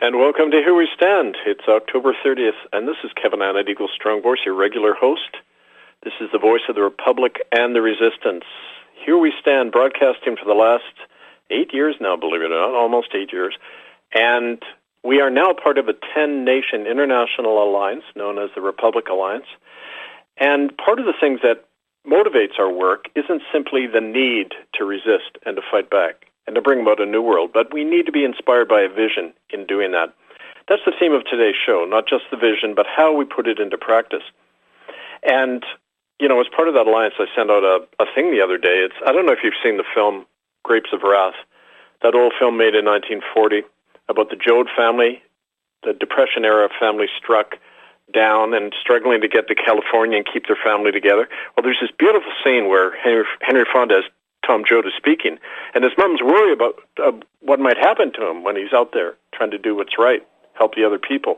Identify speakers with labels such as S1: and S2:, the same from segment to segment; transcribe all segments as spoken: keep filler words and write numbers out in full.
S1: And welcome to Here We Stand. It's October thirtieth, and this is Kevin Annett, Eagle Strong Voice, your regular host. This is the voice of the Republic and the Resistance. Here We Stand, broadcasting for the last eight years now, believe it or not, almost eight years. And we are now part of a ten-nation international alliance known as the Republic Alliance. And part of the things that motivates our work isn't simply the need to resist and to fight back and to bring about a new world, but we need to be inspired by a vision in doing that. That's the theme of today's show, not just the vision, but how we put it into practice. And, you know, as part of that alliance, I sent out a, a thing the other day. It's I don't know if you've seen the film Grapes of Wrath, that old film made in nineteen forty about the Joad family, the Depression-era family struck down and struggling to get to California and keep their family together. Well, there's this beautiful scene where Henry, Henry Fonda is Tom Joad is speaking, and his mom's worried about uh, what might happen to him when he's out there trying to do what's right, help the other people.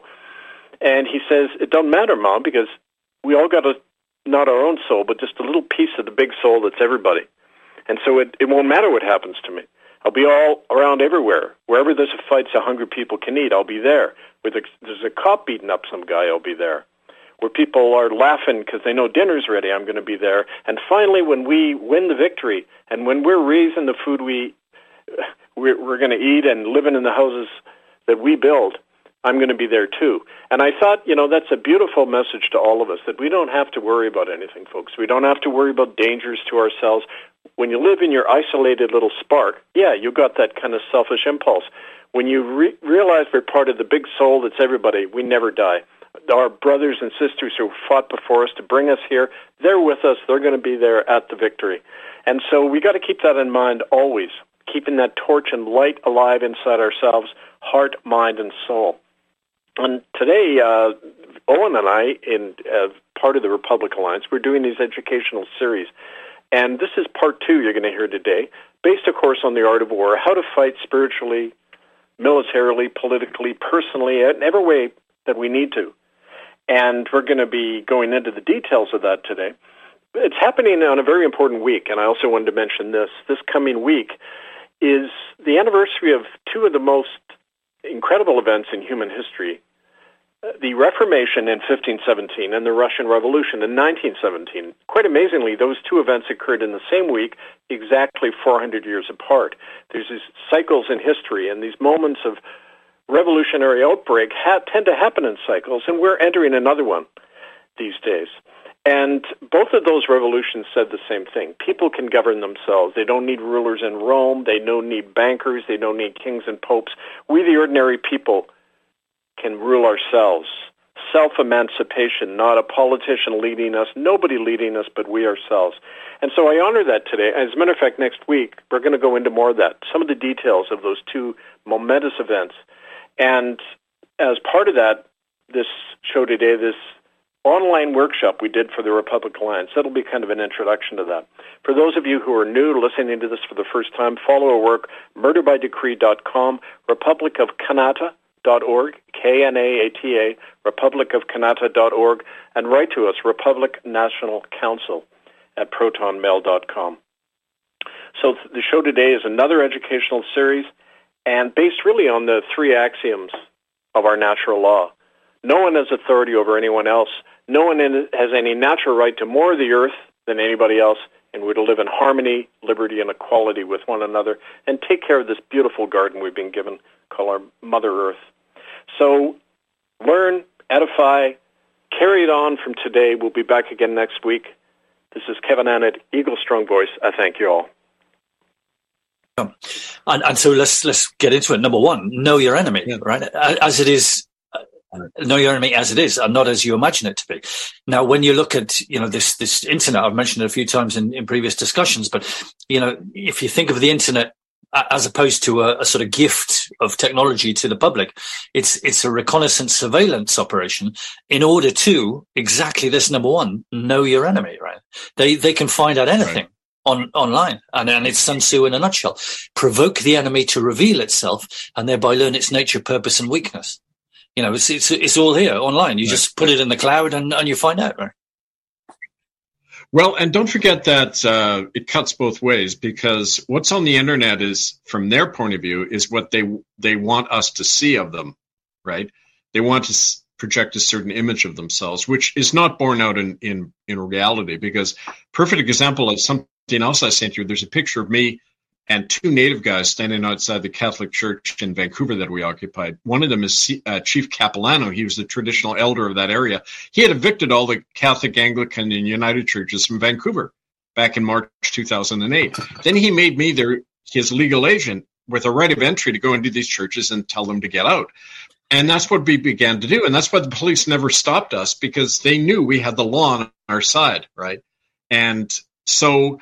S1: And he says, it doesn't matter, Mom, because we all got a, not our own soul, but just a little piece of the big soul that's everybody. And so it, it won't matter what happens to me. I'll be all around everywhere. Wherever there's a fight so hungry people can eat, I'll be there. Where there's a cop beating up some guy, I'll be there. Where people are laughing because they know dinner's ready, I'm going to be there. And finally, when we win the victory, and when we're raising the food we, we're, we're going to eat and living in the houses that we build, I'm going to be there too. And I thought, you know, that's a beautiful message to all of us, that we don't have to worry about anything, folks. We don't have to worry about dangers to ourselves. When you live in your isolated little spark, yeah, you got that kind of selfish impulse. When you re- realize we're part of the big soul that's everybody, we never die. Our brothers and sisters who fought before us to bring us here, they're with us. They're going to be there at the victory. And so we got to keep that in mind always, keeping that torch and light alive inside ourselves, heart, mind, and soul. And today, uh, Owen and I, in uh, part of the Republic Alliance, we're doing these educational series. And this is part two you're going to hear today, based, of course, on the art of war, how to fight spiritually, militarily, politically, personally, in every way that we need to. And we're going to be going into the details of that today. It's happening on a very important week, and I also wanted to mention this. This coming week is the anniversary of two of the most incredible events in human history, the Reformation in fifteen seventeen and the Russian Revolution in nineteen seventeen. Quite amazingly, those two events occurred in the same week, exactly four hundred years apart. There's these cycles in history, and these moments of revolutionary outbreak ha- tend to happen in cycles, and we're entering another one these days. And both of those revolutions said the same thing. People can govern themselves. They don't need rulers in Rome. They don't need bankers. They don't need kings and popes. We, the ordinary people, can rule ourselves. Self-emancipation, not a politician leading us, nobody leading us but we ourselves. And so I honor that today. As a matter of fact, next week, we're going to go into more of that, some of the details of those two momentous events. And as part of that, this show today, this online workshop we did for the Republic Alliance, that'll be kind of an introduction to that. For those of you who are new, listening to this for the first time, follow our work, murder by decree dot com, republic of kanata dot org, K N A A T A, republic of kanata dot org, and write to us, Republic National Council at proton mail dot com. So the show today is another educational series, and based really on the three axioms of our natural law. No one has authority over anyone else. No one in, has any natural right to more of the earth than anybody else, and we're to live in harmony, liberty, and equality with one another, and take care of this beautiful garden we've been given, called our Mother Earth. So learn, edify, carry it on from today. We'll be back again next week. This is Kevin Annett, Eagle Strong Voice. I thank you all.
S2: And, and so let's let's get into it. Number one, know your enemy, yeah. Right? As it is, know your enemy as it is, and not as you imagine it to be. Now, when you look at you know this this internet, I've mentioned it a few times in, in previous discussions, but you know if you think of the internet as opposed to a, a sort of gift of technology to the public, it's it's a reconnaissance surveillance operation in order to exactly this. Number one, know your enemy. Right? They they can find out anything. Right. On, online, and, and it's Sun Tzu in a nutshell. Provoke the enemy to reveal itself, and thereby learn its nature, purpose, and weakness. You know, it's it's, it's all here online. You right. just put it in the cloud, and, and you find out. Right?
S3: Well, and don't forget that uh, it cuts both ways, because what's on the internet is, from their point of view, is what they they want us to see of them. right? They want to project a certain image of themselves, which is not borne out in, in, in reality. Because perfect example of something else I sent you, there's a picture of me and two native guys standing outside the Catholic Church in Vancouver that we occupied. One of them is uh, Chief Capilano. He was the traditional elder of that area. He had evicted all the Catholic, Anglican, and United churches from Vancouver back in March two thousand eight. Then he made me their his legal agent with a right of entry to go into these churches and tell them to get out. And that's what we began to do. And that's why the police never stopped us, because they knew we had the law on our side, right? And so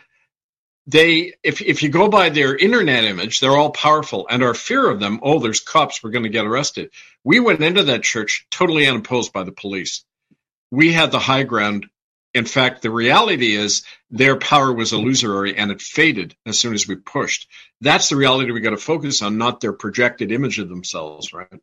S3: they, if if you go by their internet image, they're all powerful. And our fear of them, oh, there's cops, we're going to get arrested. We went into that church totally unopposed by the police. We had the high ground. In fact, the reality is their power was illusory and it faded as soon as we pushed. That's the reality we got to focus on, not their projected image of themselves, right?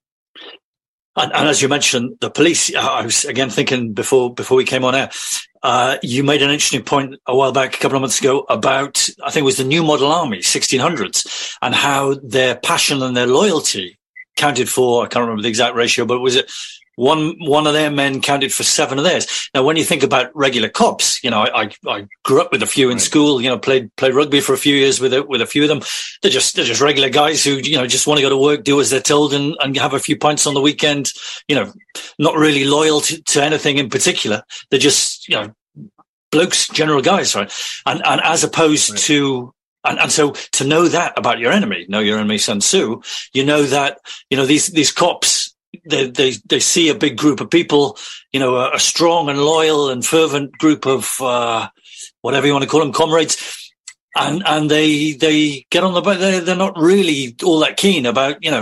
S2: And, and as you mentioned, the police, I was again thinking before before we came on air, uh, you made an interesting point a while back, a couple of months ago, about, I think it was the New Model Army, sixteen hundreds, and how their passion and their loyalty counted for, I can't remember the exact ratio, but was it one one of their men counted for seven of theirs? Now, when you think about regular cops, you know, I I, I grew up with a few in right. school, you know, played played rugby for a few years with a, with a few of them. They're just they're just regular guys who, you know, just want to go to work, do as they're told, and, and have a few pints on the weekend. You know, not really loyal to, to anything in particular. They're just, you know, blokes, general guys, right? And and as opposed right. to And, and so to know that about your enemy, know your enemy, Sun Tzu, you know that, you know, these, these cops, they, they, they see a big group of people, you know, a, a strong and loyal and fervent group of, uh, whatever you want to call them, comrades. And, and they, they get on the, they're, they're not really all that keen about, you know,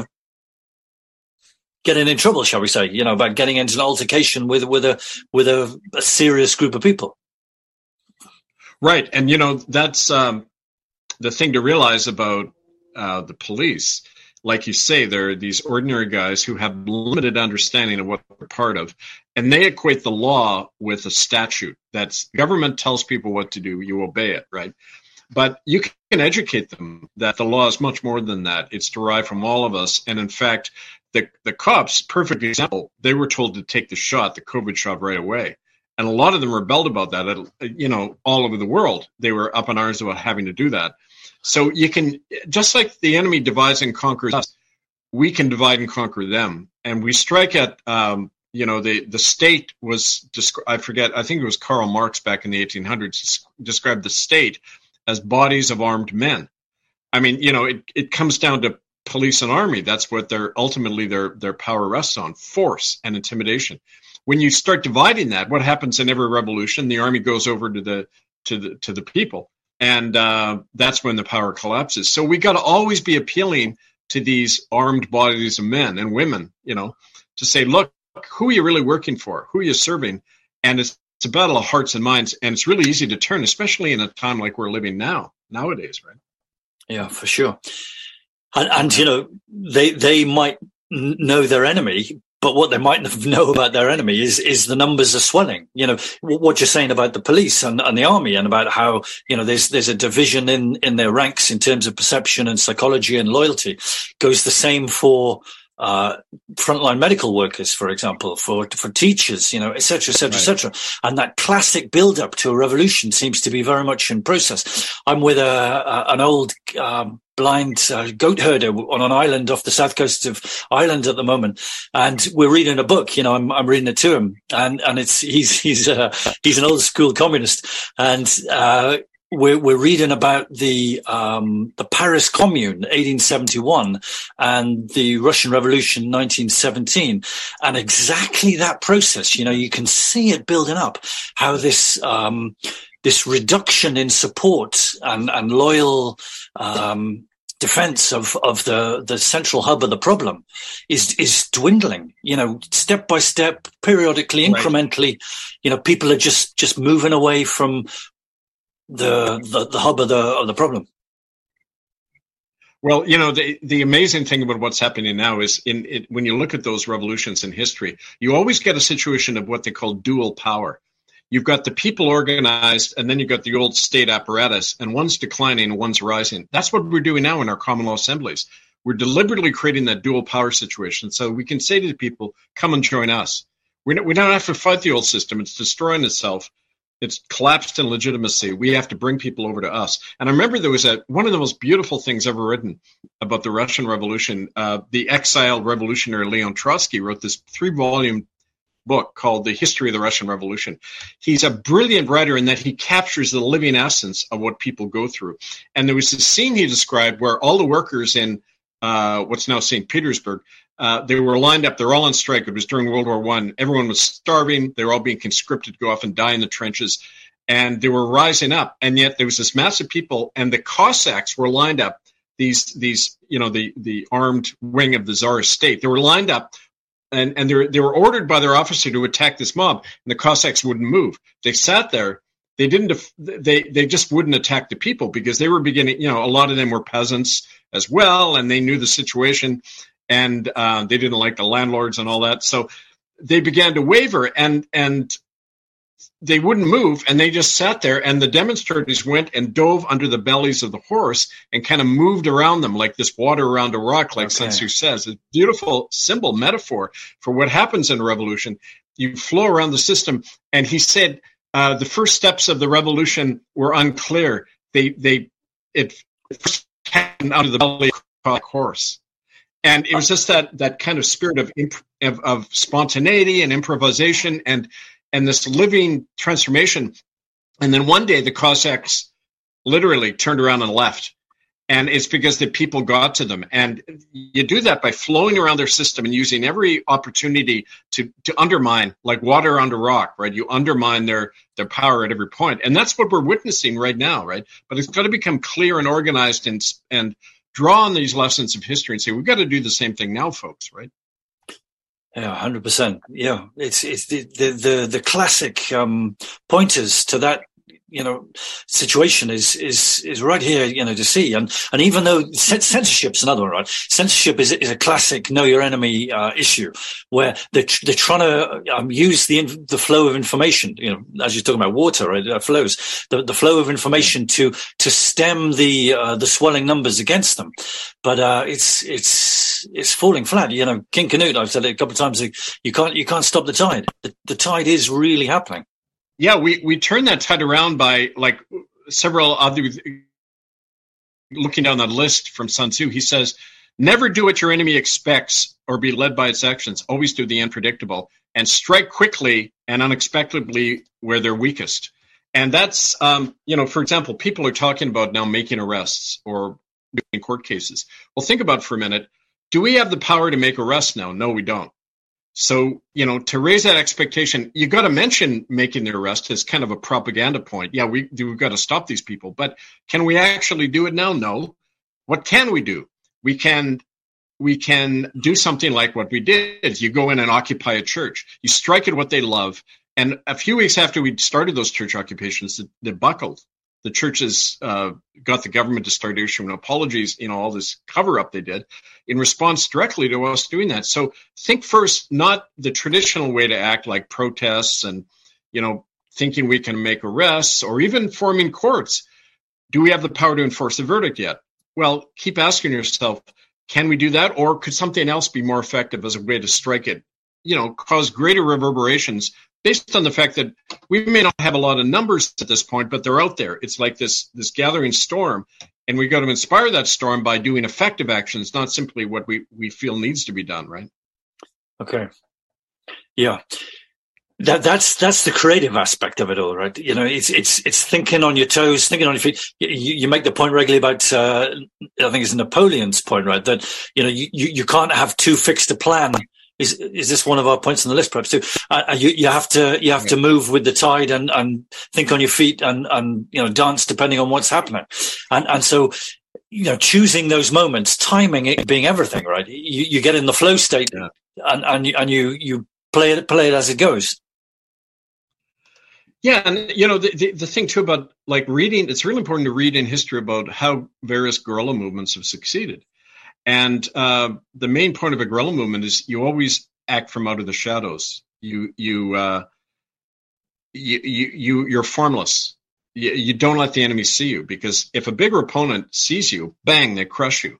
S2: getting in trouble, shall we say, you know, about getting into an altercation with, with a, with a, a serious group of people.
S3: Right. And, you know, that's, um, the thing to realize about uh, the police. Like you say, they're these ordinary guys who have limited understanding of what they're part of, and they equate the law with a statute. That's government tells people what to do, you obey it, right? But you can educate them that the law is much more than that. It's derived from all of us, and in fact, the the cops, perfect example, they were told to take the shot, the COVID shot, right away. And a lot of them rebelled about that, you know, all over the world. They were up in arms about having to do that. So you can, just like the enemy divides and conquers us, we can divide and conquer them. And we strike at, um, you know, the, the state was, I forget, I think it was Karl Marx back in the eighteen hundreds, described the state as bodies of armed men. I mean, you know, it, it comes down to police and army. That's what their, ultimately their, their power rests on, force and intimidation. When you start dividing that, what happens in every revolution? The army goes over to the to the to the people, and uh, that's when the power collapses. So we got to always be appealing to these armed bodies of men and women, you know, to say, look, who are you really working for? Who are you serving? And it's, it's a battle of hearts and minds, and it's really easy to turn, especially in a time like we're living now nowadays, right?
S2: Yeah, for sure. And, and you know, they they might know their enemy. But what they might know about their enemy is, is the numbers are swelling. You know, what you're saying about the police and, and the army, and about how, you know, there's, there's a division in, in their ranks in terms of perception and psychology and loyalty, goes the same for, uh, frontline medical workers, for example, for, for teachers, you know, et cetera, et cetera, right. et cetera. And that classic build up to a revolution seems to be very much in process. I'm with a, a an old, um, blind uh, goat herder on an island off the south coast of Ireland at the moment, and we're reading a book. You know, I'm, I'm reading it to him, and and it's he's he's uh, he's an old school communist, and uh, we're we're reading about the um, the Paris Commune, eighteen seventy-one, and the Russian Revolution, nineteen seventeen, and exactly that process. You know, you can see it building up. How this. Um, This reduction in support and, and loyal um, defense of, of the, the central hub of the problem is is dwindling. You know, step by step, periodically, incrementally. Right. You know, people are just, just moving away from the, the the hub of the of the problem.
S3: Well, you know, the the amazing thing about what's happening now is in it, when you look at those revolutions in history, you always get a situation of what they call dual power. You've got the people organized, and then you've got the old state apparatus, and one's declining and one's rising. That's what we're doing now in our common law assemblies. We're deliberately creating that dual power situation so we can say to the people, come and join us. We don't, we don't have to fight the old system. It's destroying itself. It's collapsed in legitimacy. We have to bring people over to us. And I remember there was a, one of the most beautiful things ever written about the Russian Revolution. Uh, the exiled revolutionary Leon Trotsky wrote this three-volume book called The History of the Russian Revolution. He's a brilliant writer in that he captures the living essence of what people go through. And there was this scene he described where all the workers in uh, what's now Saint Petersburg, Uh, they were lined up. They're all on strike. It was during World War One. Everyone was starving. They were all being conscripted to go off and die in the trenches. And they were rising up. And yet there was this mass of people, and the Cossacks were lined up. These, these, you know, the, the armed wing of the Tsarist state. They were lined up, and, and they were, they were ordered by their officer to attack this mob. And the Cossacks wouldn't move. They sat there. They didn't, they, they just wouldn't attack the people because they were beginning, you know, a lot of them were peasants as well, and they knew the situation. And uh, they didn't like the landlords and all that. So they began to waver, and and they wouldn't move, and they just sat there, and the demonstrators went and dove under the bellies of the horse and kind of moved around them like this water around a rock, like okay. Sun Tzu says. A beautiful symbol, metaphor for what happens in a revolution. You flow around the system. And he said uh, the first steps of the revolution were unclear. They, they it first happened out of the belly of the horse. And it was just that that kind of spirit of, imp- of of spontaneity and improvisation and and this living transformation. And then one day the Cossacks literally turned around and left. And it's because the people got to them. And you do that by flowing around their system and using every opportunity to to undermine, like water under rock, right? You undermine their their power at every point. And that's what we're witnessing right now, right? But it's got to become clear and organized and and draw on these lessons of history and say, we've got to do the same thing now, folks, right?
S2: Yeah, one hundred percent. Yeah, it's it's the the the, the classic um, pointers to that, you know, situation is is is right here, you know, to see. And and even though censorship's another one, right? Censorship is is a classic know your enemy uh, issue where they're they're trying to um, use the the flow of information. You know, as you're talking about water, right? It flows the the flow of information to to stem the uh, the swelling numbers against them. But uh, it's it's it's falling flat. You know, King Canute, I've said it a couple of times. You can't you can't stop the tide. The, the tide is really happening.
S3: Yeah, we, we turn that tide around by like several other, looking down that list from Sun Tzu, he says, never do what your enemy expects or be led by its actions. Always do the unpredictable and strike quickly and unexpectedly where they're weakest. And that's, um, you know, for example, people are talking about now making arrests or doing court cases. Well, think about it for a minute. Do we have the power to make arrests now? No, we don't. So, you know, to raise that expectation, you got to mention making the arrest as kind of a propaganda point. Yeah, we, we've got to stop these people. But can we actually do it now? No. What can we do? We can we can do something like what we did. You go in and occupy a church. You strike at what they love. And a few weeks after we started those church occupations, they buckled. The churches uh, got the government to start issuing apologies, you know, all this cover-up they did in response directly to us doing that. So think first, not the traditional way to act like protests and, you know, thinking we can make arrests or even forming courts. Do we have the power to enforce a verdict yet? Well, keep asking yourself, can we do that? Or could something else be more effective as a way to strike it, you know, cause greater reverberations based on the fact that we may not have a lot of numbers at this point, but they're out there. It's like this this gathering storm, and we've got to inspire that storm by doing effective actions, not simply what we, we feel needs to be done, right?
S2: Okay. Yeah. That that's that's the creative aspect of it all, right? You know, it's it's it's thinking on your toes, thinking on your feet. You, you make the point regularly about, uh, I think it's Napoleon's point, right? That, you know, you, you can't have too fixed a plan. Is is this one of our points on the list, perhaps too? Uh, you you have to you have to move with the tide and, and think on your feet and, and you know dance depending on what's happening, and and so you know choosing those moments, timing it being everything, right? You you get in the flow state yeah. and and you, and you you play it play it as it goes.
S3: Yeah, and you know the, the the thing too about like reading, it's really important to read in history about how various guerrilla movements have succeeded. And uh, the main point of a guerrilla movement is you always act from out of the shadows. You you uh, you, you you you're formless. You, you don't let the enemy see you, because if a bigger opponent sees you, bang, they crush you.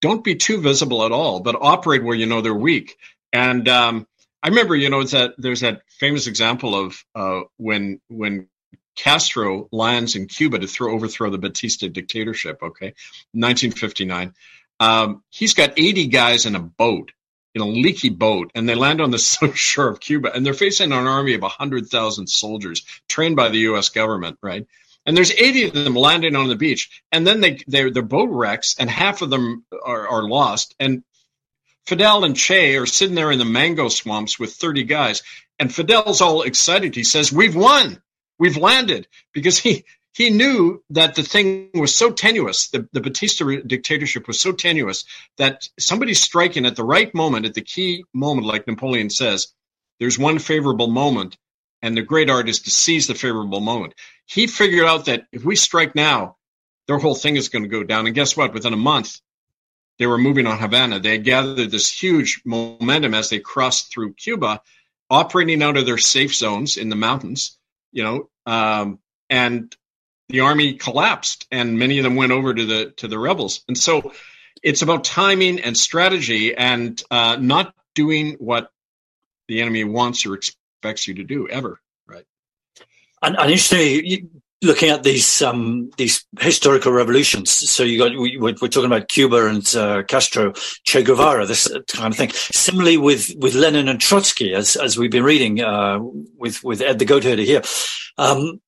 S3: don't be too visible at all, but operate where you know they're weak. And um, I remember, you know, that there's that famous example of uh, when when Castro lands in Cuba to throw overthrow the Batista dictatorship. Okay, nineteen fifty-nine. Um, he's got eighty guys in a boat, in a leaky boat, and they land on the south shore of Cuba, and they're facing an army of one hundred thousand soldiers trained by the U S government, right? And there's eighty of them landing on the beach, and then they their boat wrecks, and half of them are, are lost. And Fidel and Che are sitting there in the mango swamps with thirty guys, and Fidel's all excited. He says, "We've won, we've landed," because he he knew that the thing was so tenuous, the, the Batista dictatorship was so tenuous that somebody striking at the right moment, at the key moment, like Napoleon says, there's one favorable moment, and the great art is to seize the favorable moment. He figured out that if we strike now, their whole thing is going to go down. And guess what? Within a month, they were moving on Havana. They had gathered this huge momentum as they crossed through Cuba, operating out of their safe zones in the mountains, you know, um, and the army collapsed, and many of them went over to the to the rebels. And so it's about timing and strategy, and uh, not doing what the enemy wants or expects you to do ever, right?
S2: And, and interestingly, looking at these um, these historical revolutions, so you got we, we're talking about Cuba and uh, Castro, Che Guevara, this kind of thing. Similarly with with Lenin and Trotsky, as as we've been reading uh, with with Ed the Goatherder here. Um,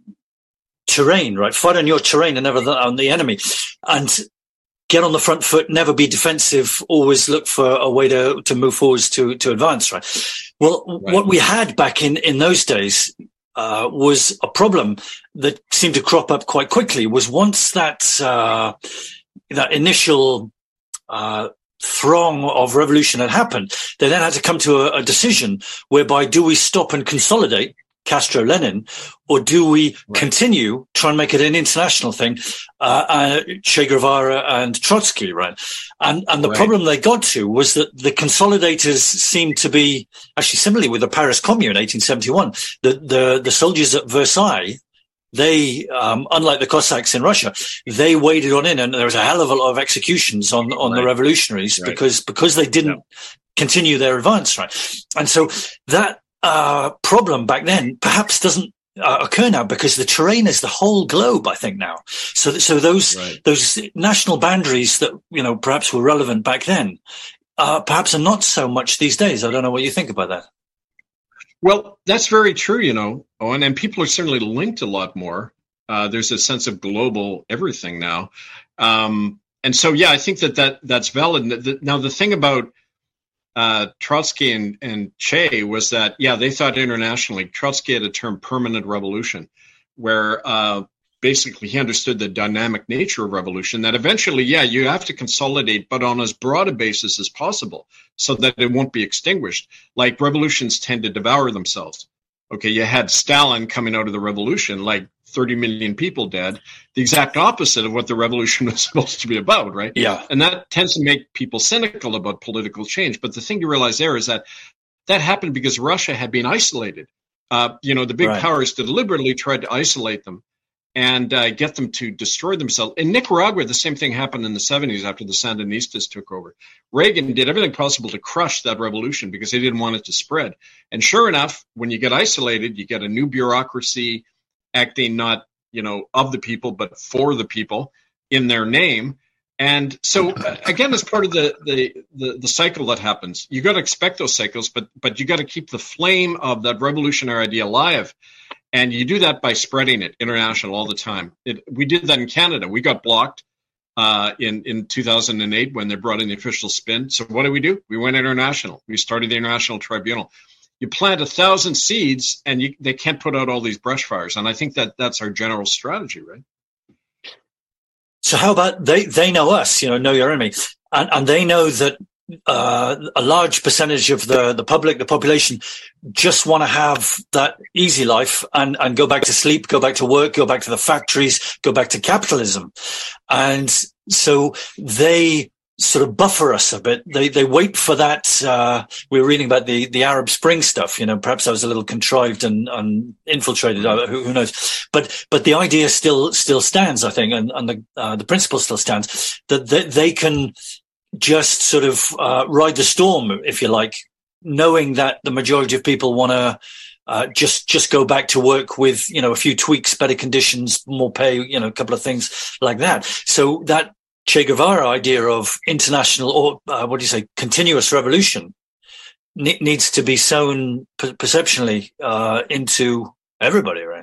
S2: terrain, right? Fight on your terrain and never on the enemy, and get on the front foot. Never be defensive. Always look for a way to to move forwards to to advance. Right. Well, right. What we had back in in those days uh, was a problem that seemed to crop up quite quickly. Was once that uh, that initial uh, throng of revolution had happened, they then had to come to a, a decision whereby do we stop and consolidate Castro, Lenin, or do we right. continue try and make it an international thing, uh, uh, Che Guevara and Trotsky, right? And and the right. problem they got to was that the consolidators seemed to be actually similarly with the Paris Commune, eighteen seventy-one. The the the soldiers at Versailles, they um, unlike the Cossacks in Russia, they waded on in, and there was a hell of a lot of executions on on right. the revolutionaries right. because because they didn't yeah. continue their advance, right? And so that. Uh, problem back then perhaps doesn't uh, occur now because the terrain is the whole globe, I think now. So, so those right. those national boundaries that you know perhaps were relevant back then, uh, perhaps are not so much these days. I don't know what you think about that.
S3: Well, that's very true, you know, Owen, and people are certainly linked a lot more. Uh, there's a sense of global everything now, um, and so yeah, I think that, that that's valid. Now, the thing about Uh, Trotsky and, and Che was that, yeah, they thought internationally. Trotsky had a term permanent revolution, where uh, basically he understood the dynamic nature of revolution, that eventually, yeah, you have to consolidate, but on as broad a basis as possible so that it won't be extinguished. Like revolutions tend to devour themselves. Okay, you had Stalin coming out of the revolution, like thirty million people dead, the exact opposite of what the revolution was supposed to be about, right?
S2: Yeah.
S3: And that tends to make people cynical about political change. But the thing to realize there is that that happened because Russia had been isolated. Uh, you know, the big right. powers deliberately tried to isolate them and uh, get them to destroy themselves. In Nicaragua, the same thing happened in the seventies after the Sandinistas took over. Reagan did everything possible to crush that revolution because he didn't want it to spread. And sure enough, when you get isolated, you get a new bureaucracy acting not, you know, of the people, but for the people in their name. And so, again, as part of the the the, the cycle that happens, you got to expect those cycles, but but you got to keep the flame of that revolutionary idea alive. And you do that by spreading it international all the time. It, we did that in Canada. We got blocked uh, in, in two thousand eight when they brought in the official spin. So what did we do? We went international. We started the International Tribunal. You plant a thousand seeds and you, they can't put out all these brush fires. And I think that that's our general strategy, right?
S2: So how about they, they know us, you know, know your enemy. And, and they know that uh, a large percentage of the, the public, the population just want to have that easy life and, and go back to sleep, go back to work, go back to the factories, go back to capitalism. And so they sort of buffer us a bit. They they wait for that. Uh, we were reading about the, the Arab Spring stuff. You know, perhaps that was a little contrived and, and infiltrated. Who, who knows? But but the idea still still stands, I think, and, and the uh, the principle still stands that they, they can just sort of uh, ride the storm, if you like, knowing that the majority of people want to uh, just just go back to work with, you know, a few tweaks, better conditions, more pay, you know, a couple of things like that. So that Che Guevara idea of international, or uh, what do you say, continuous revolution ne- needs to be sown per- perceptionally uh, into everybody, right?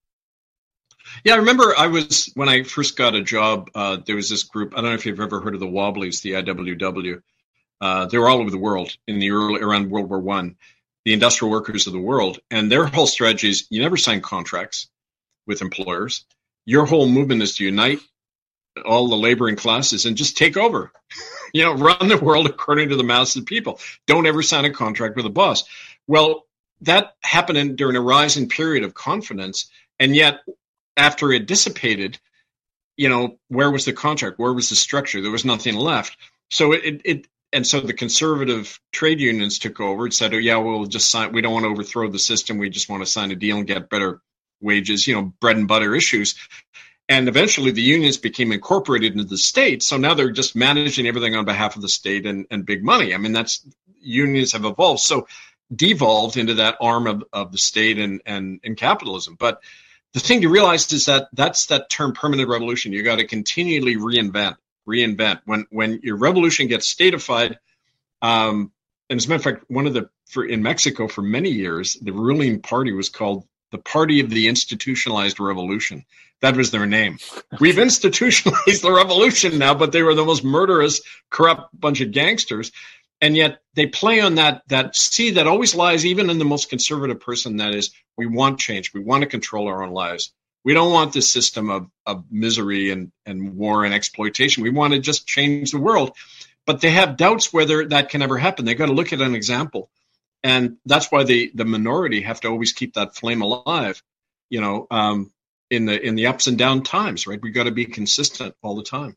S3: Yeah, I remember I was, when I first got a job, uh, there was this group, I don't know if you've ever heard of the Wobblies, the I W W. Uh, they were all over the world in the early, around World War One, the industrial workers of the world. And their whole strategy is you never sign contracts with employers. Your whole movement is to unite all the laboring classes and just take over, you know, run the world according to the mass of people. Don't ever sign a contract with a boss. Well, that happened in, during a rising period of confidence. And yet, after it dissipated, you know, where was the contract? Where was the structure? There was nothing left. So it, it, and so the conservative trade unions took over and said, oh, yeah, we'll just sign. We don't want to overthrow the system. We just want to sign a deal and get better wages, you know, bread and butter issues. And eventually the unions became incorporated into the state. So now they're just managing everything on behalf of the state and, and big money. I mean, that's, unions have evolved. So devolved into that arm of, of the state and, and, and capitalism. But the thing to realize is that that's that term permanent revolution. You got to continually reinvent, reinvent. When when your revolution gets statified, um, and as a matter of fact, one of the for in Mexico for many years, the ruling party was called the Party of the Institutionalized Revolution. That was their name. We've institutionalized the revolution now, but they were the most murderous, corrupt bunch of gangsters. And yet they play on that that seed that always lies even in the most conservative person. That is, we want change. We want to control our own lives. We don't want this system of, of misery and, and war and exploitation. We want to just change the world. But they have doubts whether that can ever happen. They've got to look at an example. And that's why the, the minority have to always keep that flame alive, you know, um, in the in the ups and down times, right? We've got to be consistent all the time.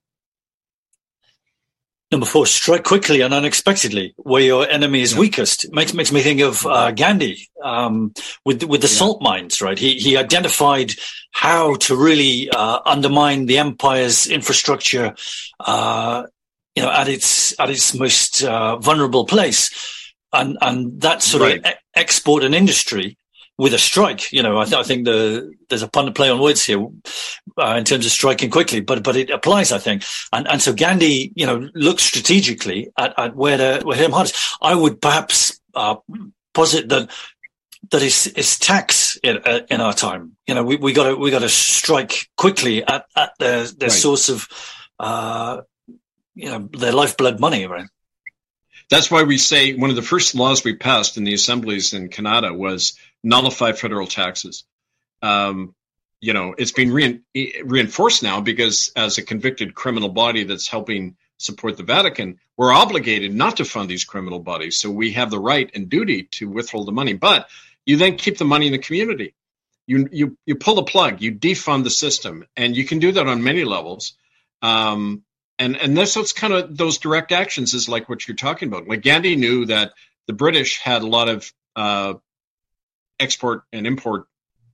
S2: Number four, strike quickly and unexpectedly where your enemy is yeah. weakest. Makes makes me think of uh, Gandhi um, with with the yeah. salt mines, right? He he identified how to really uh, undermine the empire's infrastructure, uh, you know, at its at its most uh, vulnerable place, and and that sort right. of e- export and industry. With a strike, you know, I, th- I think the there's a pun to play on words here uh, in terms of striking quickly, but but it applies, I think. And and so Gandhi, you know, looked strategically at, at where the where him hardest. I would perhaps uh, posit that that is is tax in, uh, in our time. You know, we we got to we got to strike quickly at at their their right. source of, uh, you know, their lifeblood money, right?
S3: That's why we say one of the first laws we passed in the assemblies in Canada was nullify federal taxes. Um, you know, it's been re- reinforced now because as a convicted criminal body that's helping support the Vatican, we're obligated not to fund these criminal bodies. So we have the right and duty to withhold the money. But you then keep the money in the community. You you you pull the plug. You defund the system. And you can do that on many levels. Um, and and that's what's kind of those direct actions is like what you're talking about. Like Gandhi knew that the British had a lot of uh, export and import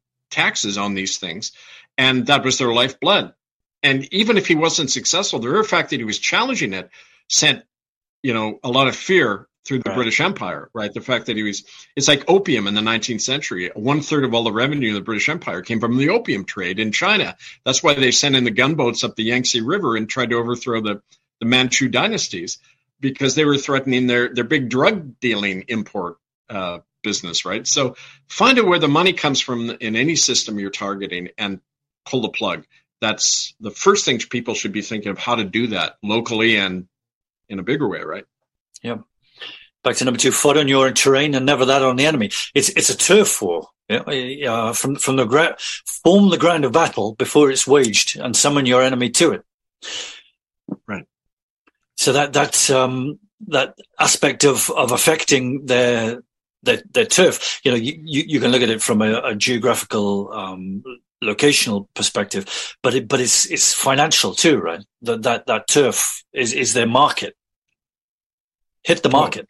S3: taxes on these things, and that was their lifeblood. And even if he wasn't successful, the very fact that he was challenging it sent, you know, a lot of fear through the right. British Empire, right? The fact that he was, it's like opium in the nineteenth century. One third of all the revenue of the British Empire came from the opium trade in China. That's why they sent in the gunboats up the Yangtze River and tried to overthrow the, the Manchu dynasties, because they were threatening their, their big drug dealing import uh, business, right? So find out where the money comes from in any system you're targeting and pull the plug. That's the first thing people should be thinking of, how to do that locally and in a bigger way, right?
S2: Yeah. Back to number two, fight on your own terrain and never that on the enemy. It's it's a turf war. Uh, from from the ground, form the ground of battle before it's waged, and summon your enemy to it.
S3: Right.
S2: So that that um, that aspect of, of affecting their their their turf, you know, you, you can look at it from a, a geographical, um, locational perspective, but it but it's it's financial too, right? That that that turf is is their market. Hit the market.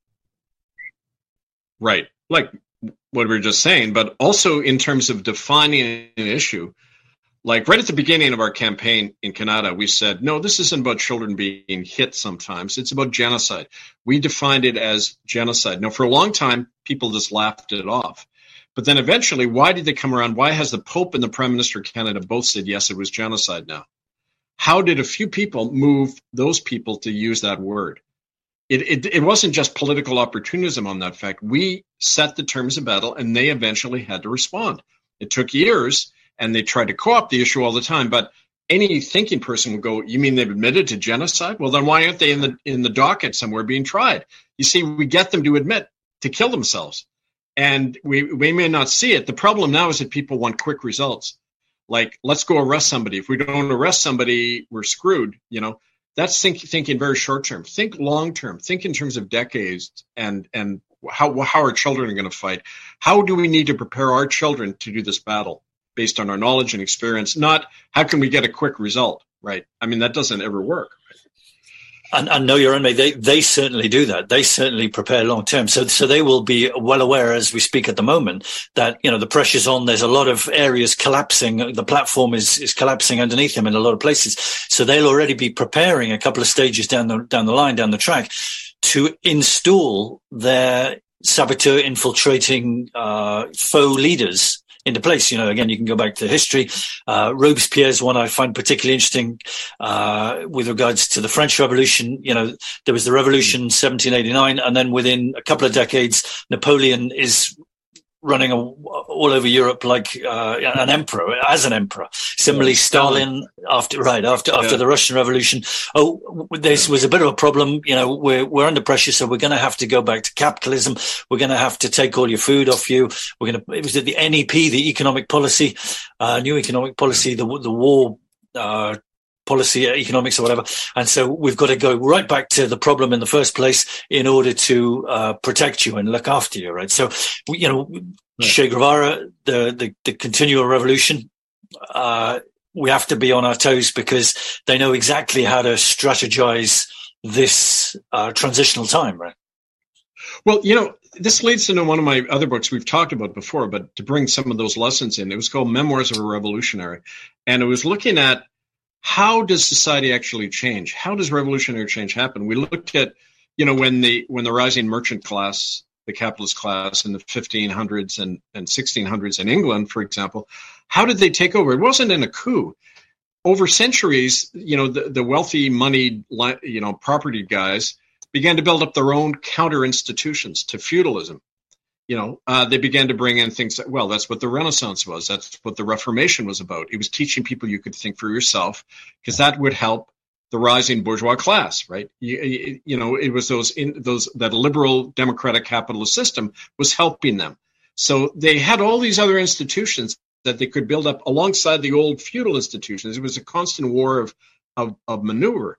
S3: Right. Like what we were just saying, but also in terms of defining an issue, like right at the beginning of our campaign in Canada, we said, no, this isn't about children being hit sometimes. It's about genocide. We defined it as genocide. Now, for a long time, people just laughed it off. But then eventually, why did they come around? Why has the Pope and the Prime Minister of Canada both said, yes, it was genocide now? How did a few people move those people to use that word? It, it, it wasn't just political opportunism on that fact. We set the terms of battle, and they eventually had to respond. It took years, and they tried to co-opt the issue all the time. But any thinking person would go, you mean they've admitted to genocide? Well, then why aren't they in the in the docket somewhere being tried? You see, we get them to admit to kill themselves. And we, we may not see it. The problem now is that people want quick results. Like, let's go arrest somebody. If we don't arrest somebody, we're screwed. You know, that's think, thinking very short term. Think long term. Think in terms of decades and and how how our children are going to fight. How do we need to prepare our children to do this battle based on our knowledge and experience? Not how can we get a quick result, right? I mean, that doesn't ever work.
S2: And, and know your enemy, they, they certainly do that. They certainly prepare long term. So, so they will be well aware as we speak at the moment that, you know, the pressure's on. There's a lot of areas collapsing. The platform is, is collapsing underneath them in a lot of places. So they'll already be preparing a couple of stages down the, down the line, down the track to install their saboteur infiltrating, uh, faux leaders into place. You know, again, you can go back to history. Uh, Robespierre's one I find particularly interesting, uh, with regards to the French Revolution. You know, there was the Revolution seventeen eighty-nine, and then within a couple of decades, Napoleon is running a, all over Europe like uh, an emperor, as an emperor. Similarly, Stalin after right after after yeah. the Russian Revolution. Oh, this was a bit of a problem. You know, we're we're under pressure, so we're going to have to go back to capitalism. We're going to have to take all your food off you. We're going to. It was the N E P, the economic policy, uh, new economic policy, the the war. Uh, policy, economics or whatever. And so we've got to go right back to the problem in the first place in order to uh, protect you and look after you, right? So, you know, right. Che Guevara, the, the, the continual revolution, uh, we have to be on our toes because they know exactly how to strategize this uh, transitional time, right?
S3: Well, you know, this leads into one of my other books we've talked about before, but to bring some of those lessons in, it was called Memoirs of a Revolutionary. And it was looking at how does society actually change? How does revolutionary change happen? We looked at, you know, when the when the rising merchant class, the capitalist class in the fifteen hundreds and, and sixteen hundreds in England, for example, how did they take over? It wasn't in a coup. Over centuries, you know, the, the wealthy, moneyed, you know, property guys began to build up their own counter institutions to feudalism. You know, uh, they began to bring in things that, well, that's what the Renaissance was. That's what the Reformation was about. It was teaching people you could think for yourself because that would help the rising bourgeois class, right? You, you know, it was those, in, those, that liberal democratic capitalist system was helping them. So they had all these other institutions that they could build up alongside the old feudal institutions. It was a constant war of, of, of maneuver.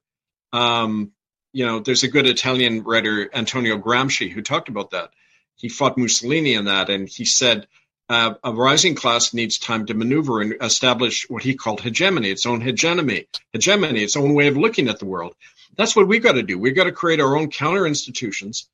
S3: Um, you know, there's a good Italian writer, Antonio Gramsci, who talked about that. He fought Mussolini in that, and he said uh, a rising class needs time to maneuver and establish what he called hegemony, its own hegemony, hegemony, its own way of looking at the world. That's what we've got to do. We've got to create our own counter institutions,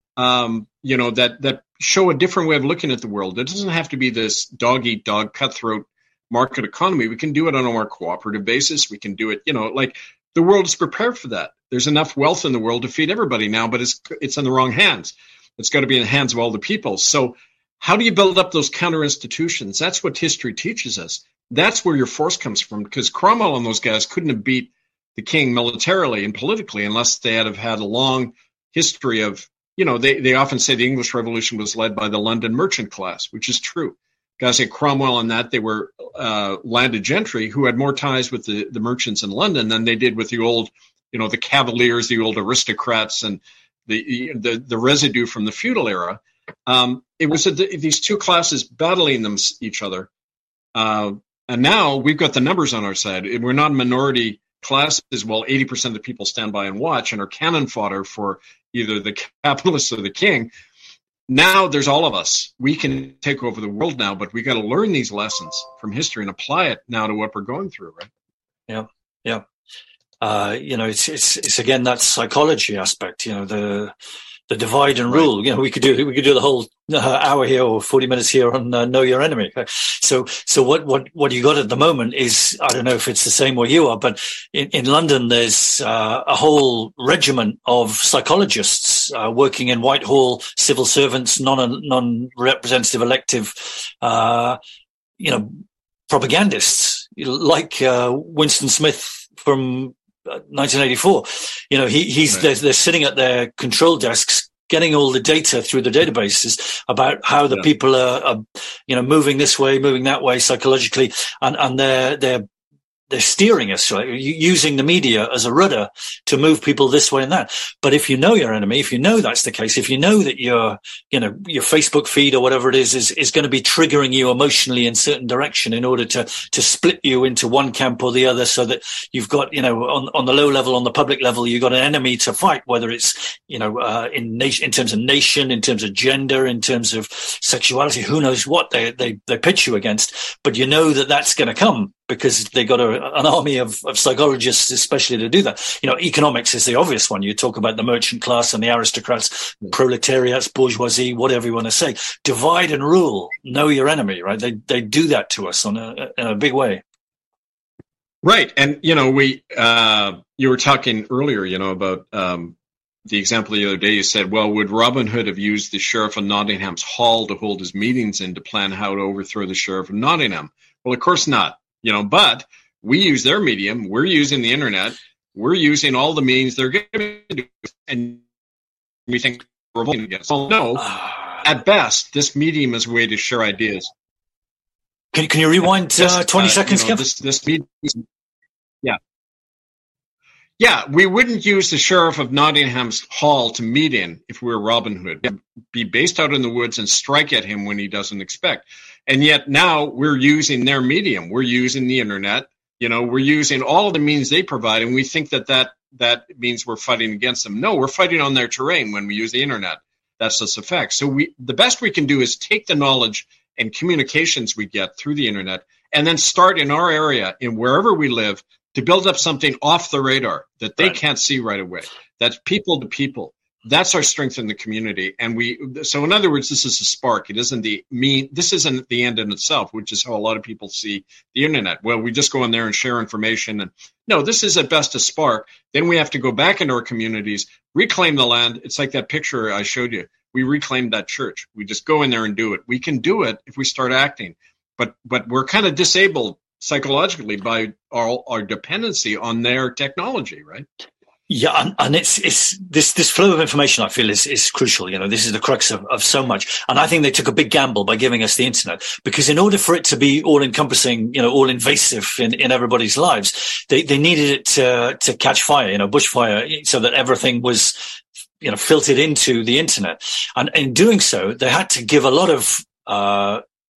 S3: um, you know, that that show a different way of looking at the world. It doesn't have to be this dog-eat-dog, cutthroat market economy. We can do it on a more cooperative basis. We can do it, you know, like the world is prepared for that. There's enough wealth in the world to feed everybody now, but it's it's in the wrong hands. It's got to be in the hands of all the people. So how do you build up those counter institutions? That's what history teaches us. That's where your force comes from, because Cromwell and those guys couldn't have beat the king militarily and politically unless they had have had a long history of, you know, they, they often say the English Revolution was led by the London merchant class, which is true. Guys like Cromwell and that, they were uh, landed gentry who had more ties with the, the merchants in London than they did with the old, you know, the cavaliers, the old aristocrats, and The, the the residue from the feudal era. Um, it was a, these two classes battling them each other, uh, and now we've got the numbers on our side. We're not minority classes. Well, eighty percent of the people stand by and watch and are cannon fodder for either the capitalists or the king. Now there's all of us. We can take over the world now, but we got to learn these lessons from history and apply it now to what we're going through. Right?
S2: Yeah. Yeah. Uh, you know, it's, it's, it's again, that psychology aspect, you know, the, the divide and
S3: right.
S2: rule. You know, we could do we could do the whole uh, hour here or forty minutes here on uh, Know Your Enemy. So, so what what what you got at the moment is, I don't know if it's the same where you are, but in, in London there's uh, a whole regiment of psychologists uh, working in Whitehall, civil servants, non non representative elective, uh, you know, propagandists like uh, Winston Smith from Uh, nineteen eighty-four. You know, he, he's right. they're, they're sitting at their control desks, getting all the data through the databases about how the yeah. people are, are, you know, moving this way, moving that way psychologically, and and they're they're they're steering us, right? Using the media as a rudder to move people this way and that. But if you know your enemy, if you know that's the case, if you know that your, you know, your Facebook feed or whatever it is, is, is going to be triggering you emotionally in certain direction in order to, to split you into one camp or the other, so that you've got, you know, on, on the low level, on the public level, you've got an enemy to fight, whether it's, you know, uh, in nation, in terms of nation, in terms of gender, in terms of sexuality, who knows what they, they, they pitch you against. But you know that that's going to come, because they got a, an army of, of psychologists, especially to do that. You know, economics is the obvious one. You talk about the merchant class and the aristocrats, yeah. proletariats, bourgeoisie, whatever you want to say. Divide and rule. Know your enemy, right? They they do that to us on a, in a big way.
S3: Right, and you know, we uh, you were talking earlier, you know, about um, the example the other day. You said, well, would Robin Hood have used the sheriff of Nottingham's hall to hold his meetings in to plan how to overthrow the sheriff of Nottingham? Well, of course not. You know, but we use their medium. We're using the internet. We're using all the means they're giving to us, and we think we're revolting against. Well, no. At best, this medium is a way to share ideas.
S2: Can Can you rewind uh, twenty uh, seconds,
S3: you know,
S2: Kev?
S3: This, this medium, yeah, yeah. We wouldn't use the sheriff of Nottingham's hall to meet in if we were Robin Hood. We'd be based out in the woods and strike at him when he doesn't expect. And yet now we're using their medium. We're using the internet. You know, we're using all of the means they provide, and we think that that, that means we're fighting against them. No, we're fighting on their terrain when we use the internet. That's just a fact. So we, the best we can do is take the knowledge and communications we get through the internet and then start in our area, in wherever we live, to build up something off the radar that they right. can't see right away. That's people to people. That's our strength in the community. And we, so in other words, this is a spark. It isn't the mean, this isn't the end in itself, which is how a lot of people see the internet. Well, we just go in there and share information. And no, this is at best a spark. Then we have to go back into our communities, reclaim the land. It's like that picture I showed you. We reclaimed that church. We just go in there and do it. We can do it if we start acting, but, but we're kind of disabled psychologically by our, our dependency on their technology, right?
S2: Yeah, and, and it's it's this this flow of information, I feel, is is crucial. You know, this is the crux of, of so much. And I think they took a big gamble by giving us the internet, because in order for it to be all encompassing, you know, all invasive in, in everybody's lives, they, they needed it to to catch fire, you know, bushfire, so that everything was, you know, filtered into the internet. And in doing so, they had to give a lot of uh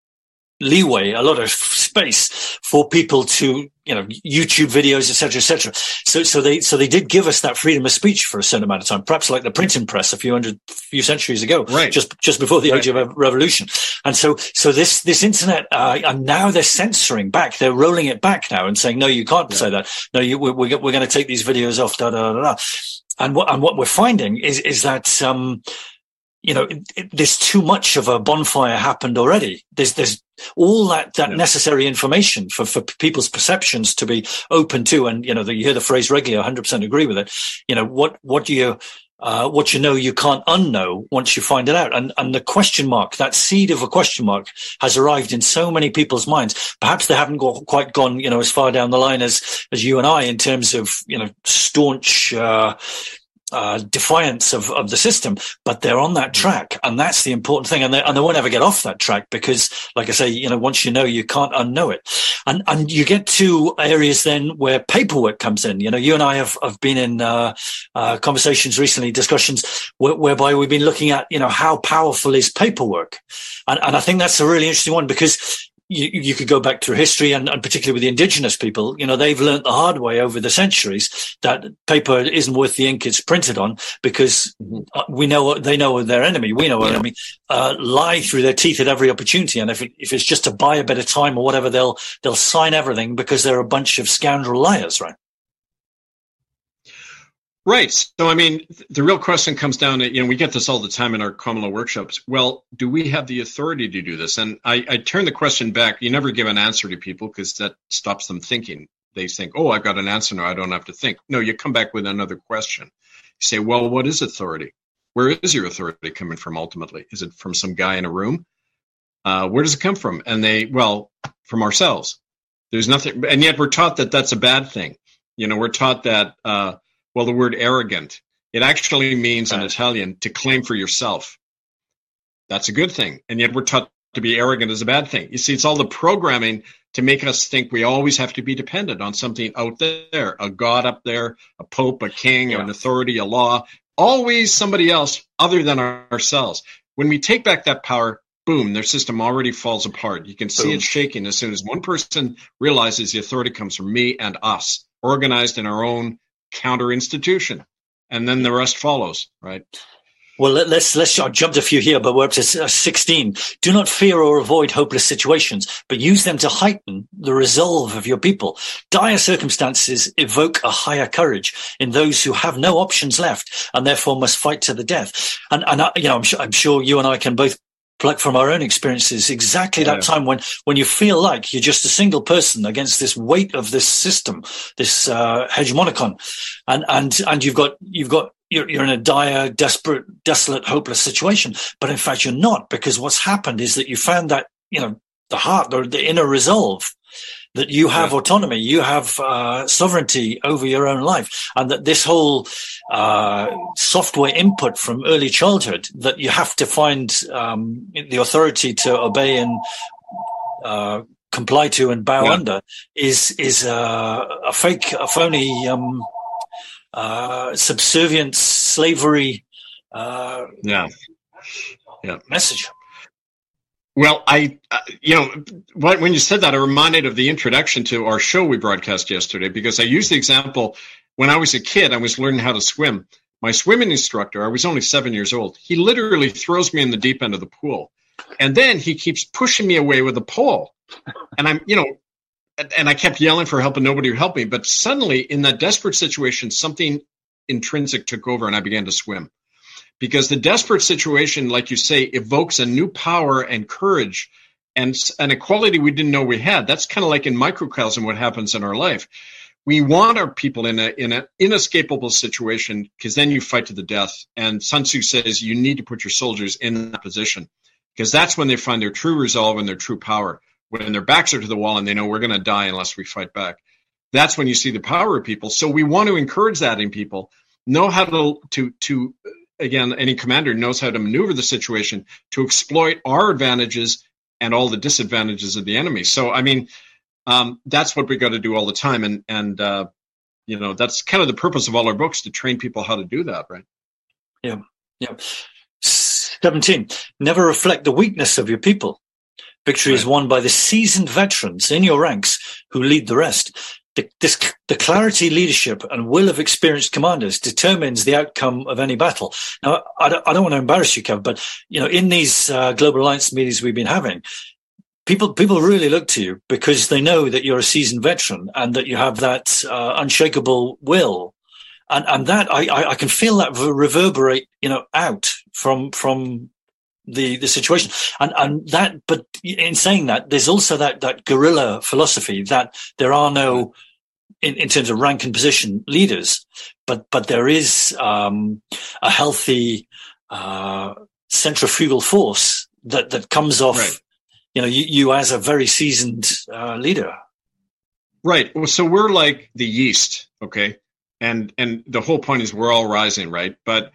S2: leeway, a lot of space for people to, you know, YouTube videos, et cetera, et cetera. So, so they, so they did give us that freedom of speech for a certain amount of time, perhaps like the printing press a few hundred, few centuries ago,
S3: right.
S2: just, just before the
S3: right.
S2: age of revolution. And so, so this, this internet, uh, and now they're censoring back. They're rolling it back now and saying, no, you can't yeah. say that. No, you, we're, we're going to take these videos off, da, da, da, da. And what, and what we're finding is, is that, um, you know, it, it, there's too much of a bonfire happened already. There's, there's all that, that yeah. necessary information for, for people's perceptions to be open to. And, you know, the, you hear the phrase regularly, one hundred percent agree with it. You know, what, what do you, uh, what you know, you can't unknow once you find it out. And, and the question mark, that seed of a question mark has arrived in so many people's minds. Perhaps they haven't got, quite gone, you know, as far down the line as, as you and I in terms of, you know, staunch, uh, Uh, defiance of, of the system, but they're on that track, and that's the important thing. And they, and they won't ever get off that track, because, like I say, you know, once you know, you can't unknow it. And and you get to areas then where paperwork comes in. You know, you and I have, have been in uh, uh, conversations recently, discussions wh- whereby we've been looking at, you know, how powerful is paperwork, and and I think that's a really interesting one, because You, you could go back through history, and, and particularly with the indigenous people, you know, they've learned the hard way over the centuries that paper isn't worth the ink it's printed on, because we know they know their enemy, we know our yeah. enemy, uh, lie through their teeth at every opportunity. And if it, if it's just to buy a bit of time or whatever, they'll they'll sign everything because they're a bunch of scoundrel liars, right?
S3: Right. So, I mean, the real question comes down to, you know, we get this all the time in our common law workshops. Well, do we have the authority to do this? And I, I turn the question back. You never give an answer to people because that stops them thinking. They think, oh, I've got an answer now. I don't have to think. No, you come back with another question. You say, well, what is authority? Where is your authority coming from ultimately? Is it from some guy in a room? Uh, where does it come from? And they, well, from ourselves. There's nothing. And yet we're taught that that's a bad thing. You know, we're taught that, uh, well, the word arrogant, it actually means in Italian to claim for yourself. That's a good thing. And yet we're taught to be arrogant is a bad thing. You see, it's all the programming to make us think we always have to be dependent on something out there, a God up there, a pope, a king, yeah. an authority, a law, always somebody else other than ourselves. When we take back that power, boom, their system already falls apart. You can see boom. It shaking as soon as one person realizes the authority comes from me and us, organized in our own counter institution, and then the rest follows, right?
S2: Well, let, let's let's I jumped a few here, but we're up to sixteen. Do not fear or avoid hopeless situations, but use them to heighten the resolve of your people. Dire circumstances evoke a higher courage in those who have no options left and therefore must fight to the death. And and I, you know, I'm sure, I'm sure you and I can both pluck from our own experiences exactly that yeah. time when, when you feel like you're just a single person against this weight of this system, this uh, hegemonicon, and and and you've got you've got you're, you're in a dire, desperate, desolate, hopeless situation. But in fact, you're not, because what's happened is that you found that, you know, the heart or the inner resolve that you have yeah. autonomy, you have uh, sovereignty over your own life, and that this whole uh, software input from early childhood that you have to find um, the authority to obey and uh, comply to and bow yeah. under is is uh, a fake, a phony, um, uh, subservient slavery uh,
S3: yeah. Yeah.
S2: message.
S3: Well, I, uh, you know, when you said that, I reminded of the introduction to our show we broadcast yesterday, because I used the example when I was a kid, I was learning how to swim. My swimming instructor, I was only seven years old, he literally throws me in the deep end of the pool. And then he keeps pushing me away with a pole. And I'm, you know, and I kept yelling for help and nobody would help me. But suddenly in that desperate situation, something intrinsic took over and I began to swim. Because the desperate situation, like you say, evokes a new power and courage and an equality we didn't know we had. That's kind of like in microcosm what happens in our life. We want our people in a in an inescapable situation, because then you fight to the death. And Sun Tzu says you need to put your soldiers in that position, because that's when they find their true resolve and their true power. When their backs are to the wall and they know we're going to die unless we fight back. That's when you see the power of people. So we want to encourage that in people. Know how to to to again, any commander knows how to maneuver the situation to exploit our advantages and all the disadvantages of the enemy. So, I mean, um, that's what we got to do all the time. And, and uh, you know, that's kind of the purpose of all our books, to train people how to do that, right?
S2: Yeah, yeah. seventeen, never reflect the weakness of your people. Victory right. is won by the seasoned veterans in your ranks who lead the rest. The, this, the clarity, leadership, and will of experienced commanders determines the outcome of any battle. Now, I don't, I don't want to embarrass you, Kev, but you know, in these uh, Global Alliance meetings we've been having, people people really look to you because they know that you're a seasoned veteran and that you have that uh, unshakable will, and and that I, I I can feel that reverberate, you know, out from from. the the situation, and and that, but in saying that, there's also that that guerrilla philosophy that there are no, in, in terms of rank and position, leaders, but but there is um a healthy uh centrifugal force that that comes off right. you know you, you as a very seasoned uh leader.
S3: Right. Well, so we're like the yeast, okay, and and the whole point is we're all rising, right? But